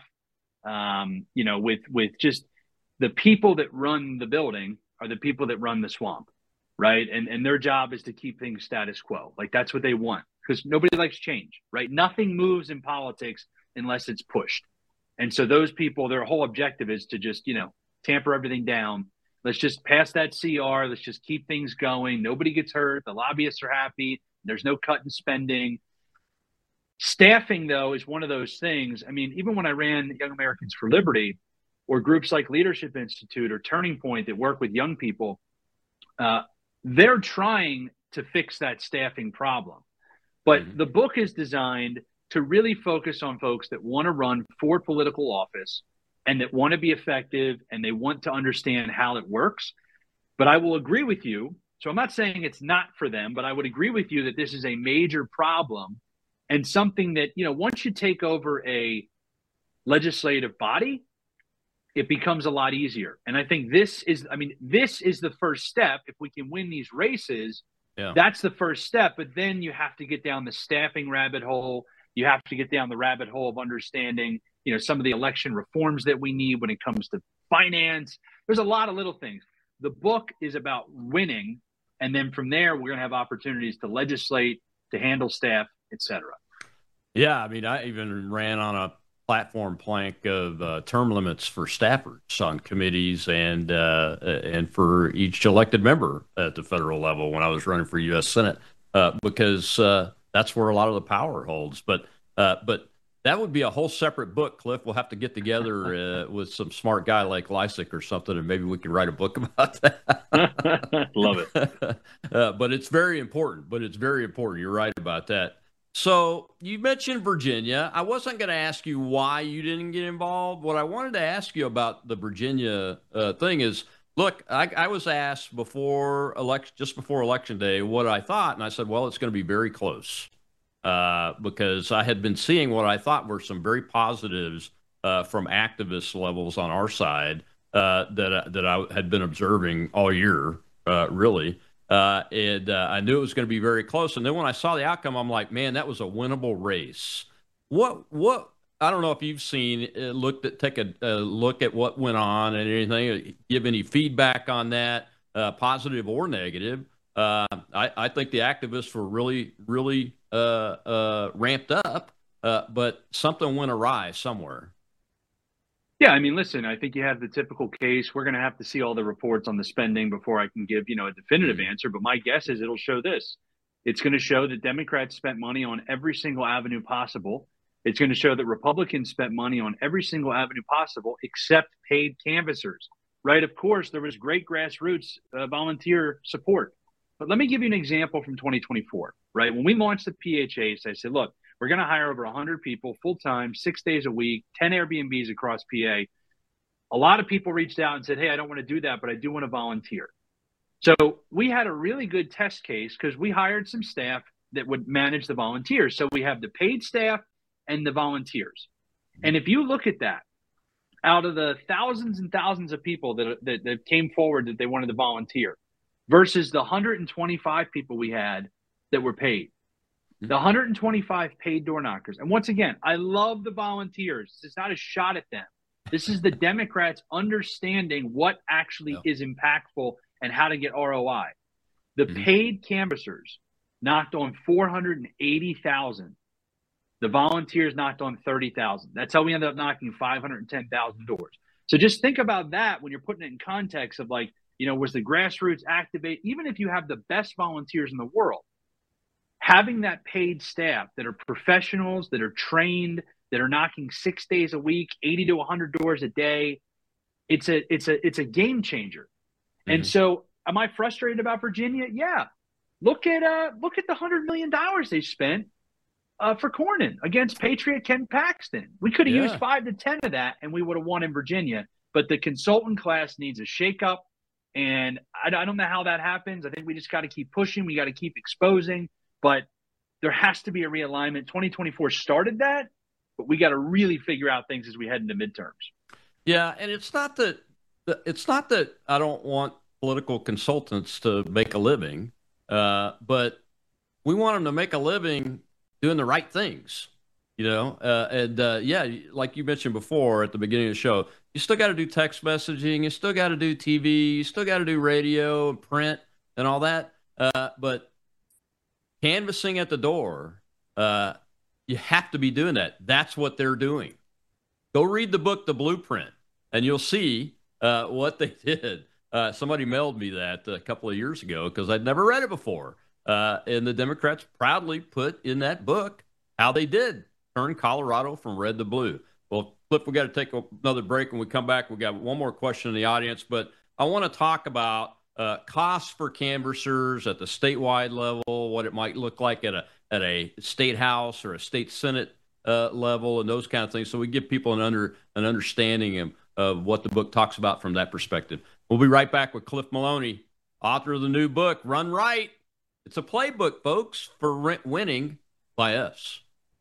um, you know, with with just the people that run the building are the people that run the swamp, right? And and their job is to keep things status quo. Like that's what they want, because nobody likes change, right? Nothing moves in politics unless it's pushed. And so those people, their whole objective is to just, you know, tamper everything down. Let's just pass that C R. Let's just keep things going. Nobody gets hurt. The lobbyists are happy. There's no cut in spending. Staffing, though, is one of those things. I mean, even when I ran Young Americans for Liberty, or groups like Leadership Institute or Turning Point that work with young people, uh, they're trying to fix that staffing problem. But mm-hmm. the book is designed to really focus on folks that want to run for political office and that want to be effective and they want to understand how it works. But I will agree with you. So I'm not saying it's not for them, but I would agree with you that this is a major problem and something that, you know, once you take over a legislative body, it becomes a lot easier. And I think this is, I mean, this is the first step. If we can win these races, yeah. that's the first step. But then you have to get down the staffing rabbit hole. You have to get down the rabbit hole of understanding, you know, some of the election reforms that we need when it comes to finance. There's a lot of little things. The book is about winning. And then from there, we're going to have opportunities to legislate, to handle staff, et cetera. Yeah. I mean, I even ran on a platform plank of uh, term limits for staffers on committees and uh, and for each elected member at the federal level when I was running for U S Senate, uh, because uh, that's where a lot of the power holds. But uh, but that would be a whole separate book, Cliff. We'll have to get together uh, with some smart guy like Lysak or something, and maybe we can write a book about that. Love it. uh, but it's very important. But it's very important. You're right about that. So you mentioned Virginia. I wasn't going to ask you why you didn't get involved. What I wanted to ask you about the Virginia uh, thing is, look, I, I was asked before election, just before Election Day, what I thought, and I said, well, it's going to be very close uh, because I had been seeing what I thought were some very positives uh, from activist levels on our side uh, that uh, that I had been observing all year, uh, really. Uh, and uh, I knew it was going to be very close. And then when I saw the outcome, I'm like, man, that was a winnable race. What, what, I don't know if you've seen, uh, looked at, take a uh, look at what went on and anything, give any feedback on that, uh, positive or negative. Uh, I, I think the activists were really, really uh, uh, ramped up, uh, but something went awry somewhere. Yeah, I mean, listen, I think you have the typical case. We're going to have to see all the reports on the spending before I can give, you know, a definitive answer. But my guess is it'll show this. It's going to show that Democrats spent money on every single avenue possible. It's going to show that Republicans spent money on every single avenue possible except paid canvassers, right? Of course, there was great grassroots uh, volunteer support. But let me give you an example from twenty twenty-four, right? When we launched the P H As, I said, look, we're going to hire over one hundred people full-time, six days a week, ten Airbnbs across P A. A lot of people reached out and said, hey, I don't want to do that, but I do want to volunteer. So we had a really good test case because we hired some staff that would manage the volunteers. So we have the paid staff and the volunteers. And if you look at that, out of the thousands and thousands of people that, that, that came forward that they wanted to volunteer versus the one hundred twenty-five people we had that were paid, the one hundred twenty-five paid door knockers. And once again, I love the volunteers. It's not a shot at them. This is the Democrats understanding what actually yeah. is impactful and how to get R O I. The mm-hmm. paid canvassers knocked on four hundred eighty thousand. The volunteers knocked on thirty thousand. That's how we ended up knocking five hundred ten thousand doors. So just think about that when you're putting it in context of like, you know, was the grassroots activate? Even if you have the best volunteers in the world, having that paid staff that are professionals, that are trained, that are knocking six days a week, eighty to one hundred doors a day, it's a it's a it's a game changer. Mm-hmm. And so, am I frustrated about Virginia? Yeah. Look at uh look at the hundred million dollars they spent uh, for Cornyn against Patriot Ken Paxton. We could have yeah. used five to ten of that, and we would have won in Virginia. But the consultant class needs a shakeup, and I, I don't know how that happens. I think we just got to keep pushing. We got to keep exposing. But there has to be a realignment. twenty twenty-four started that, but we got to really figure out things as we head into midterms. Yeah, and it's not that it's not that I don't want political consultants to make a living, uh, but we want them to make a living doing the right things, you know. Uh, and uh, yeah, like you mentioned before at the beginning of the show, you still got to do text messaging, you still got to do T V, you still got to do radio and print. and all that. Uh, but canvassing at the door, uh, you have to be doing that. That's what they're doing. Go read the book, The Blueprint, and you'll see uh, what they did. Uh, somebody mailed me that a couple of years ago because I'd never read it before. Uh, and the Democrats proudly put in that book how they did turn Colorado from red to blue. Well, Cliff, we got to take another break. When we come back, we got one more question in the audience. But I want to talk about uh, costs for canvassers at the statewide level, what it might look like at a at a state house or a state senate uh, level, and those kind of things, so we give people an under an understanding of, of what the book talks about from that perspective. We'll be right back with Cliff Maloney, author of the new book, Run Right. It's a playbook, folks, for winning by us.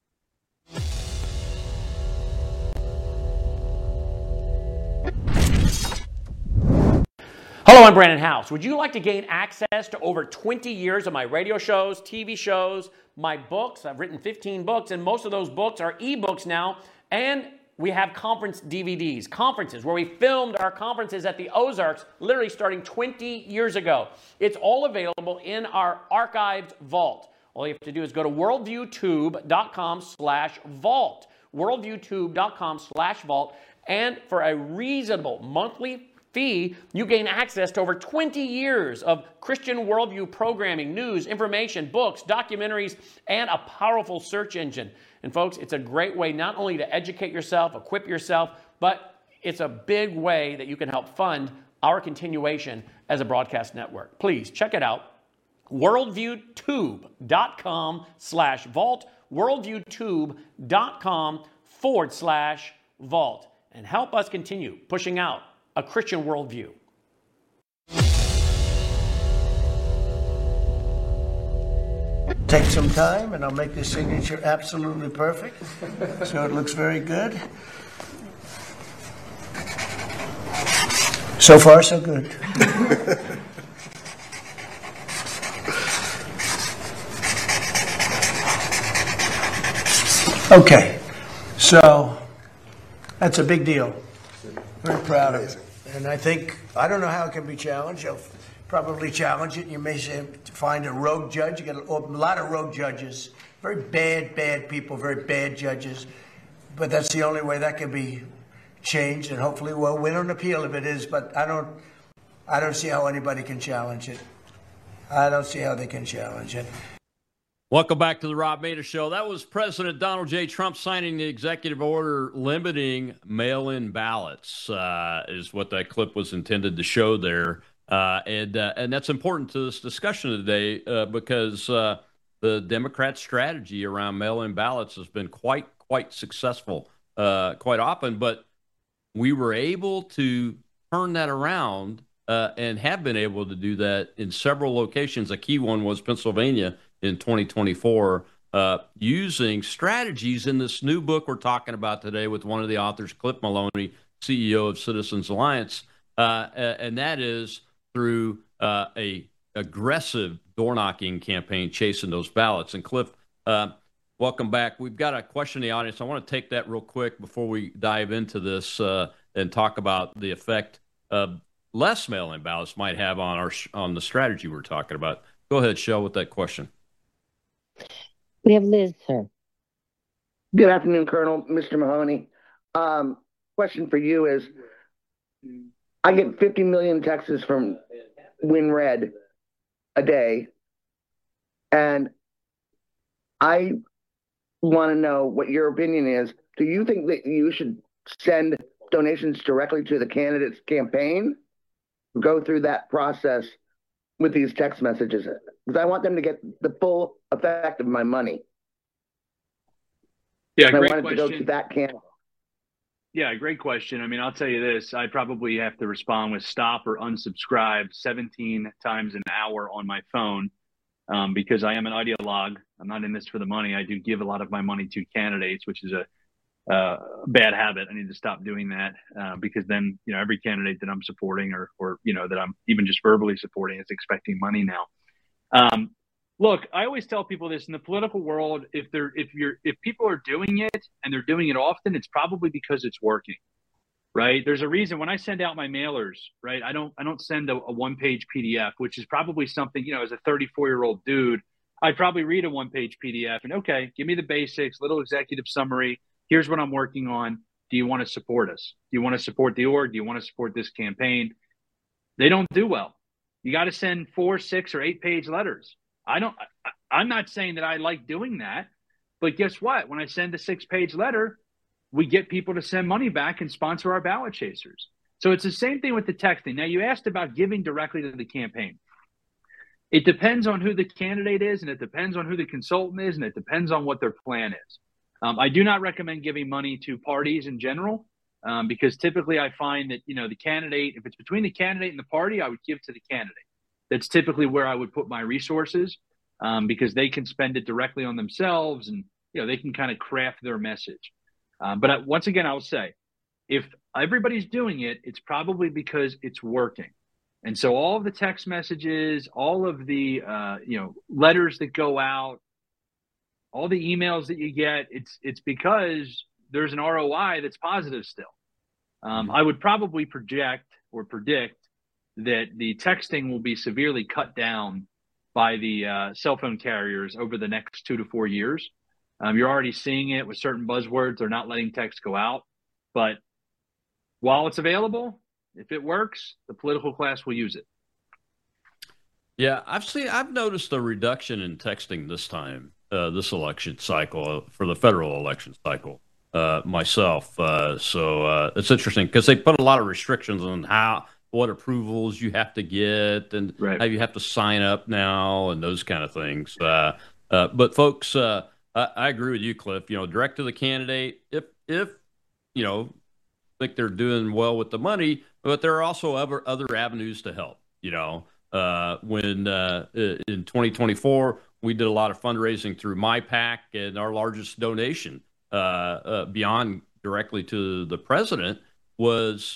Hello, I'm Brandon House. Would you like to gain access to over twenty years of my radio shows, T V shows, my books? I've written fifteen books, and most of those books are ebooks now. And we have conference D V Ds, conferences where we filmed our conferences at the Ozarks, literally starting twenty years ago. It's all available in our archived vault. All you have to do is go to worldviewtube.com slash vault, worldviewtube.com slash vault, and for a reasonable monthly fee, you gain access to over twenty years of Christian worldview programming, news, information, books, documentaries, and a powerful search engine. And folks, it's a great way not only to educate yourself, equip yourself, but it's a big way that you can help fund our continuation as a broadcast network. Please check it out. worldviewtube.com slash vault, worldviewtube.com forward slash vault, and help us continue pushing out a Christian worldview. Take some time and I'll make this signature absolutely perfect. So it looks very good. So far, so good. Okay, so that's a big deal. Very proud of it. And I think, I don't know how it can be challenged. You'll probably challenge it. You may say, find a rogue judge. You get a, a lot of rogue judges. Very bad, bad people, very bad judges. But that's the only way that can be changed. And hopefully we'll win an appeal if it is. But I don't, I don't see how anybody can challenge it. I don't see how they can challenge it. Welcome back to the Rob Mader Show. That was President Donald J. Trump signing the executive order limiting mail-in ballots, uh, is what that clip was intended to show there. Uh, and uh, and that's important to this discussion today uh, because uh, the Democrat strategy around mail-in ballots has been quite, quite successful uh, quite often. But we were able to turn that around uh, and have been able to do that in several locations. A key one was Pennsylvania in twenty twenty-four, uh, using strategies in this new book we're talking about today with one of the authors, Cliff Maloney, C E O of Citizens Alliance, uh, and that is through uh, a aggressive door-knocking campaign chasing those ballots. And Cliff, uh, welcome back. We've got a question in the audience. I want to take that real quick before we dive into this uh, and talk about the effect uh, less mail-in ballots might have on our on the strategy we're talking about. Go ahead, Shell, with that question. We have Liz, sir. Good afternoon, Colonel, Mister Mahoney. Um, question for you is, I get fifty million texts from WinRed a day, and I want to know what your opinion is. Do you think that you should send donations directly to the candidate's campaign? Go through that process with these text messages, because I want them to get the full effect of my money. Yeah, and great I wanted question. to go to that candidate. Yeah, great question. I mean, I'll tell you this, I probably have to respond with stop or unsubscribe seventeen times an hour on my phone um, because I am an ideologue. I'm not in this for the money. I do give a lot of my money to candidates, which is a uh, bad habit. I need to stop doing that uh, because then, you know, every candidate that I'm supporting or, or, you know, that I'm even just verbally supporting is expecting money now. Um, look, I always tell people this in the political world, if they're, if you're, if people are doing it and they're doing it often, it's probably because it's working. right? There's a reason when I send out my mailers, right? I don't I don't send a, a one-page P D F, which is probably something, you know, as a thirty-four-year-old dude, I'd probably read a one-page P D F and, okay, give me the basics, little executive summary. Here's what I'm working on. Do you want to support us? Do you want to support the org? Do you want to support this campaign? They don't do well. You got to send four, six, or eight-page letters. I don't. I, I'm not saying that I like doing that, but guess what? When I send a six-page letter, we get people to send money back and sponsor our ballot chasers. So it's the same thing with the texting. Now, you asked about giving directly to the campaign. It depends on who the candidate is, and it depends on who the consultant is, and it depends on what their plan is. Um, I do not recommend giving money to parties in general, um, because typically I find that, you know, the candidate, if it's between the candidate and the party, I would give to the candidate. That's typically where I would put my resources, um, because they can spend it directly on themselves, and, you know, they can kind of craft their message. Um, but I, once again, I'll say, if everybody's doing it, it's probably because it's working. And so all of the text messages, all of the, uh, you know, letters that go out, all the emails that you get, it's it's because there's an R O I that's positive still. Um, I would probably project or predict that the texting will be severely cut down by the uh, cell phone carriers over the next two to four years. Um, you're already seeing it with certain buzzwords. They're not letting text go out. But while it's available, if it works, the political class will use it. Yeah, I've seen, I've noticed a reduction in texting this time, uh, this election cycle, uh, for the federal election cycle, uh, myself. Uh, so uh, it's interesting because they put a lot of restrictions on how, what approvals you have to get, and right. how you have to sign up now, and those kind of things. Uh, uh, but folks, uh, I, I agree with you, Cliff. You know, direct to the candidate. If if you know, think they're doing well with the money, but there are also other other avenues to help. You know. Uh, when uh, in twenty twenty-four, we did a lot of fundraising through MyPAC, and our largest donation uh, uh, beyond directly to the president was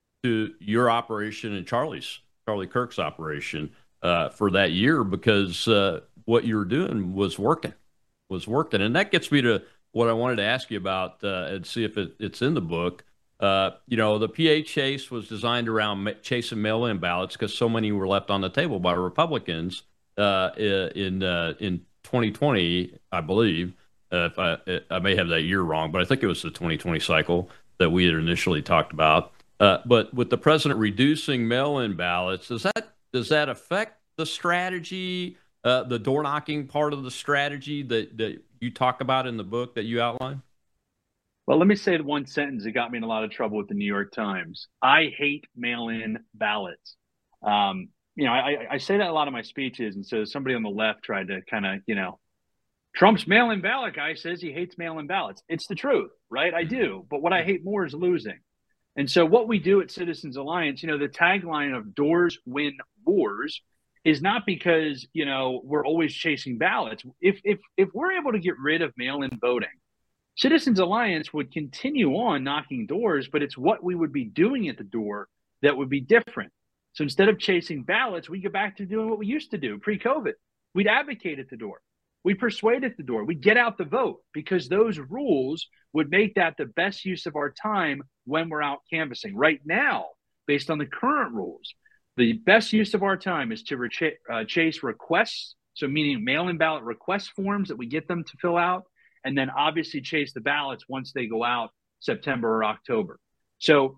to your operation and Charlie's, Charlie Kirk's operation uh, for that year, because uh, what you were doing was working, was working. And that gets me to what I wanted to ask you about uh, and see if it, it's in the book. Uh, you know, the P A chase was designed around ma- chasing mail-in ballots because so many were left on the table by Republicans uh, in uh, in twenty twenty, I believe. Uh, if I, I may have that year wrong, but I think it was the twenty twenty cycle that we had initially talked about. Uh, but with the president reducing mail-in ballots, does that does that affect the strategy, uh, the door-knocking part of the strategy that, that you talk about in the book that you outline? Well, let me say the one sentence that got me in a lot of trouble with the New York Times. I hate mail-in ballots. Um, you know, I, I say that in a lot of my speeches, and so somebody on the left tried to kind of, you know, Trump's mail-in ballot guy says he hates mail-in ballots. It's the truth, right? I do. But what I hate more is losing. And so what we do at Citizens Alliance, you know, the tagline of doors win wars is not because, you know, we're always chasing ballots. If if if we're able to get rid of mail-in voting, Citizens Alliance would continue on knocking doors, but it's what we would be doing at the door that would be different. So instead of chasing ballots, we go back to doing what we used to do pre-COVID. We'd advocate at the door. We'd persuade at the door. We'd get out the vote, because those rules would make that the best use of our time when we're out canvassing. Right now, based on the current rules, the best use of our time is to re- uh, chase requests, so meaning mail-in ballot request forms that we get them to fill out, and then obviously chase the ballots once they go out September or October. So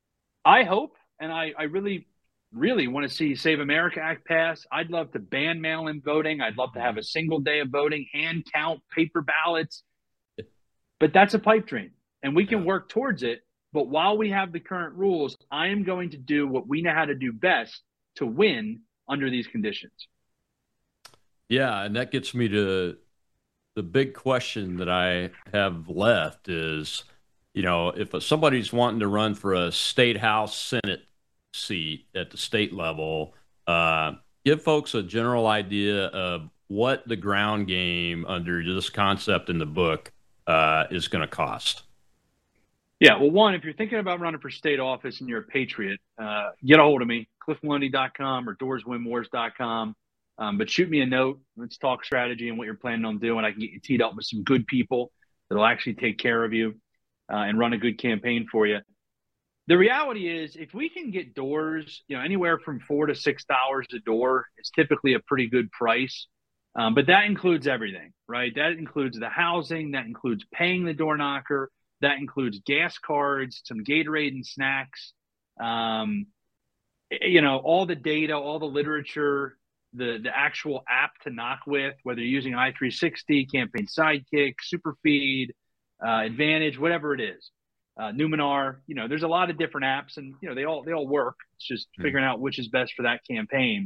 I hope, and I, I really, really want to see Save America Act pass. I'd love to ban mail-in voting. I'd love to have a single day of voting, hand count, paper ballots. But that's a pipe dream, and we can work towards it. But while we have the current rules, I am going to do what we know how to do best to win under these conditions. Yeah, and that gets me to the big question that I have left is, you know, if somebody's wanting to run for a state house Senate seat at the state level, uh, give folks a general idea of what the ground game under this concept in the book uh, is going to cost. Yeah, well, one, if you're thinking about running for state office and you're a patriot, uh, get a hold of me, cliff maloney dot com or doors win wars dot com. Um, but shoot me a note. Let's talk strategy and what you're planning on doing. I can get you teed up with some good people that'll actually take care of you uh, and run a good campaign for you. The reality is, if we can get doors, you know, anywhere from four to six dollars a door, it's typically a pretty good price. Um, but that includes everything, right? That includes the housing, that includes paying the door knocker, that includes gas cards, some Gatorade and snacks, um, you know, all the data, all the literature, the the actual app to knock with, whether you're using I three sixty, Campaign Sidekick, Superfeed, uh, Advantage, whatever it is. Uh, Numenar, you know, there's a lot of different apps, and you know they all they all work. It's just mm-hmm. figuring out which is best for that campaign.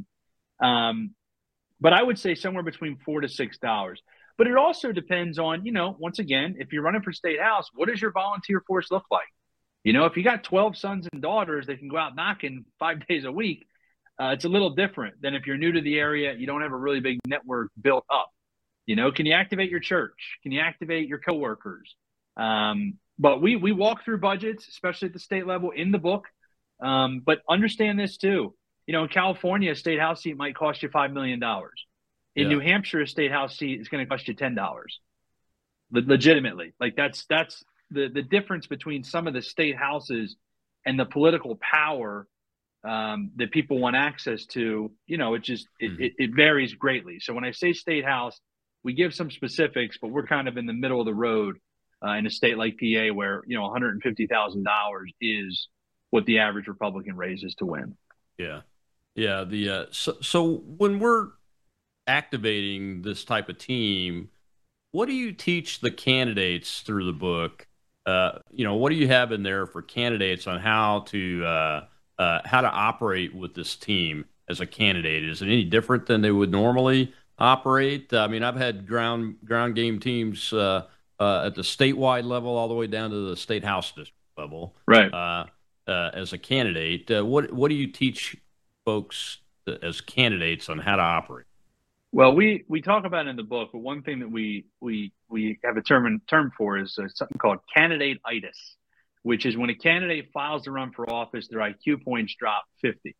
Um, but I would say somewhere between four to six dollars. But it also depends on, you know, once again, if you're running for state house, what does your volunteer force look like? You know, if you got twelve sons and daughters that can go out knocking five days a week, uh, it's a little different than if you're new to the area. You don't have a really big network built up. You know, can you activate your church? Can you activate your coworkers? Um, But we we walk through budgets, especially at the state level, in the book. Um, but understand this too. You know, in California, a state house seat might cost you five million dollars. In Yeah. New Hampshire, a state house seat is going to cost you ten dollars. Le- legitimately, like that's that's the the difference between some of the state houses and the political power um, that people want access to. You know, it just it, Mm-hmm. it, it varies greatly. So when I say state house, we give some specifics, but we're kind of in the middle of the road. Uh, in a state like P A, where you know one hundred fifty thousand dollars is what the average Republican raises to win. Yeah, yeah. The uh, so so when we're activating this type of team, what do you teach the candidates through the book? Uh, you know, what do you have in there for candidates on how to uh, uh, how to operate with this team as a candidate? Is it any different than they would normally operate? I mean, I've had ground ground game teams. Uh, Uh, at the statewide level, all the way down to the state house district level, right? Uh, uh, as a candidate, uh, what what do you teach folks to, as candidates on how to operate? Well, we we talk about it in the book, but one thing that we we we have a term term for is uh, something called candidate-itis, which is when a candidate files to run for office, their I Q points drop fifty,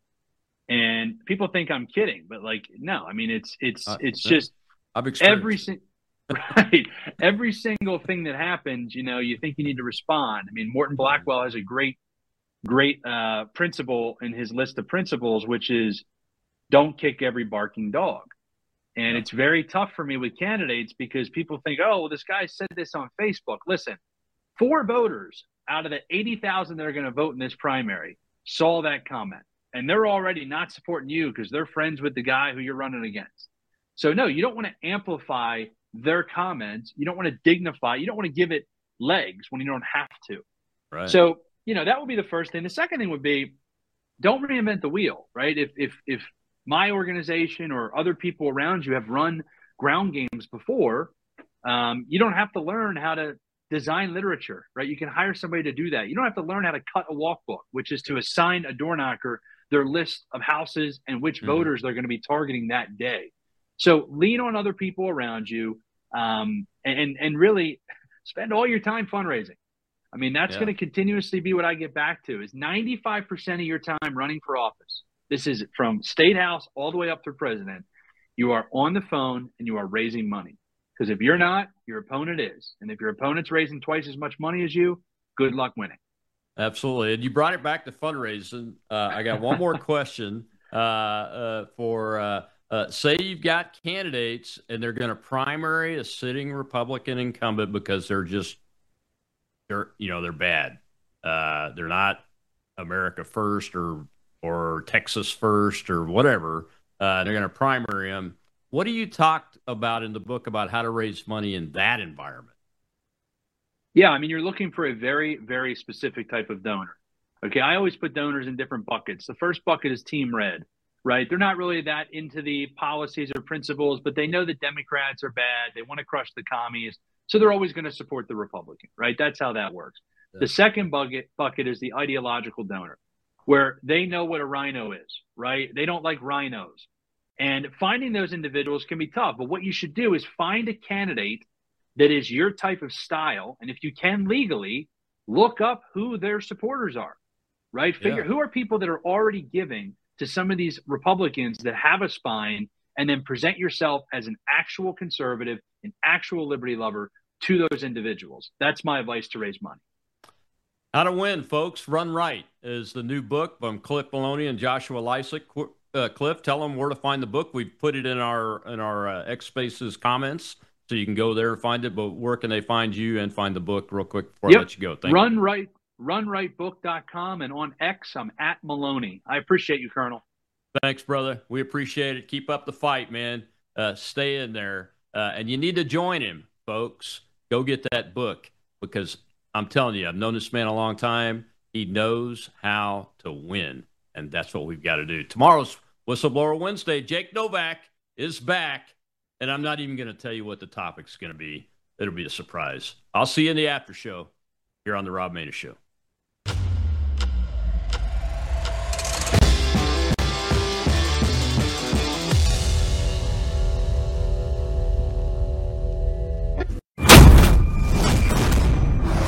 and people think I'm kidding, but like no, I mean it's it's Uh, it's yeah. just I've experienced every it. single. Right. Every single thing that happens, you know, you think you need to respond. I mean, Morton Blackwell has a great, great uh, principle in his list of principles, which is don't kick every barking dog. And Yeah. it's very tough for me with candidates because people think, oh, well, this guy said this on Facebook. Listen, four voters out of the eighty thousand that are going to vote in this primary saw that comment. And they're already not supporting you because they're friends with the guy who you're running against. So, no, you don't want to amplify their comments. You don't want to dignify. You don't want to give it legs when you don't have to. Right. So, you know, that would be the first thing. The second thing would be don't reinvent the wheel, right? If if if my organization or other people around you have run ground games before, um, you don't have to learn how to design literature, right? You can hire somebody to do that. You don't have to learn how to cut a walkbook, which is to assign a door knocker their list of houses and which Mhm. voters they're going to be targeting that day. So lean on other people around you. Um, and, and really spend all your time fundraising. I mean, that's Yeah. going to continuously be what I get back to is ninety-five percent of your time running for office. This is from state house all the way up to president. You are on the phone and you are raising money. Because if you're not, your opponent is. And if your opponent's raising twice as much money as you, good luck winning. Absolutely. And you brought it back to fundraising. Uh, I got one more question uh, uh, for uh, uh, say you've got candidates and they're going to primary a sitting Republican incumbent because they're just, they're, you know, they're bad. Uh, they're not America First or, or Texas First or whatever. Uh, they're going to primary them. What do you talk about in the book about how to raise money in that environment? Yeah, I mean, you're looking for a very, very specific type of donor. Okay, I always put donors in different buckets. The first bucket is Team Red, right? They're not really that into the policies or principles, but they know that Democrats are bad. They want to crush the commies. So they're always going to support the Republican, right? That's how that works. Yeah. The second bucket bucket is the ideological donor, where they know what a rhino is, right? They don't like rhinos. And finding those individuals can be tough. But what you should do is find a candidate that is your type of style. And if you can legally, look up who their supporters are, right? Figure yeah. who are people that are already giving to some of these Republicans that have a spine, and then present yourself as an actual conservative, an actual liberty lover to those individuals. That's my advice to raise money. How to Win, folks. Run Right is the new book from Cliff Maloney and Joshua Lysick. Uh, Cliff, tell them where to find the book. We've put it in our in our uh, X Spaces comments, so you can go there and find it. But where can they find you and find the book real quick before yep. I let you go? Thank Run you. Right, run right book dot com, and on X, I'm at Maloney. I appreciate you, Colonel. Thanks, brother. We appreciate it. Keep up the fight, man. Uh, stay in there. Uh, and you need to join him, folks. Go get that book, because I'm telling you, I've known this man a long time. He knows how to win, and that's what we've got to do. Tomorrow's Whistleblower Wednesday. Jake Novak is back, and I'm not even going to tell you what the topic's going to be. It'll be a surprise. I'll see you in the after show here on the Rob Maness Show.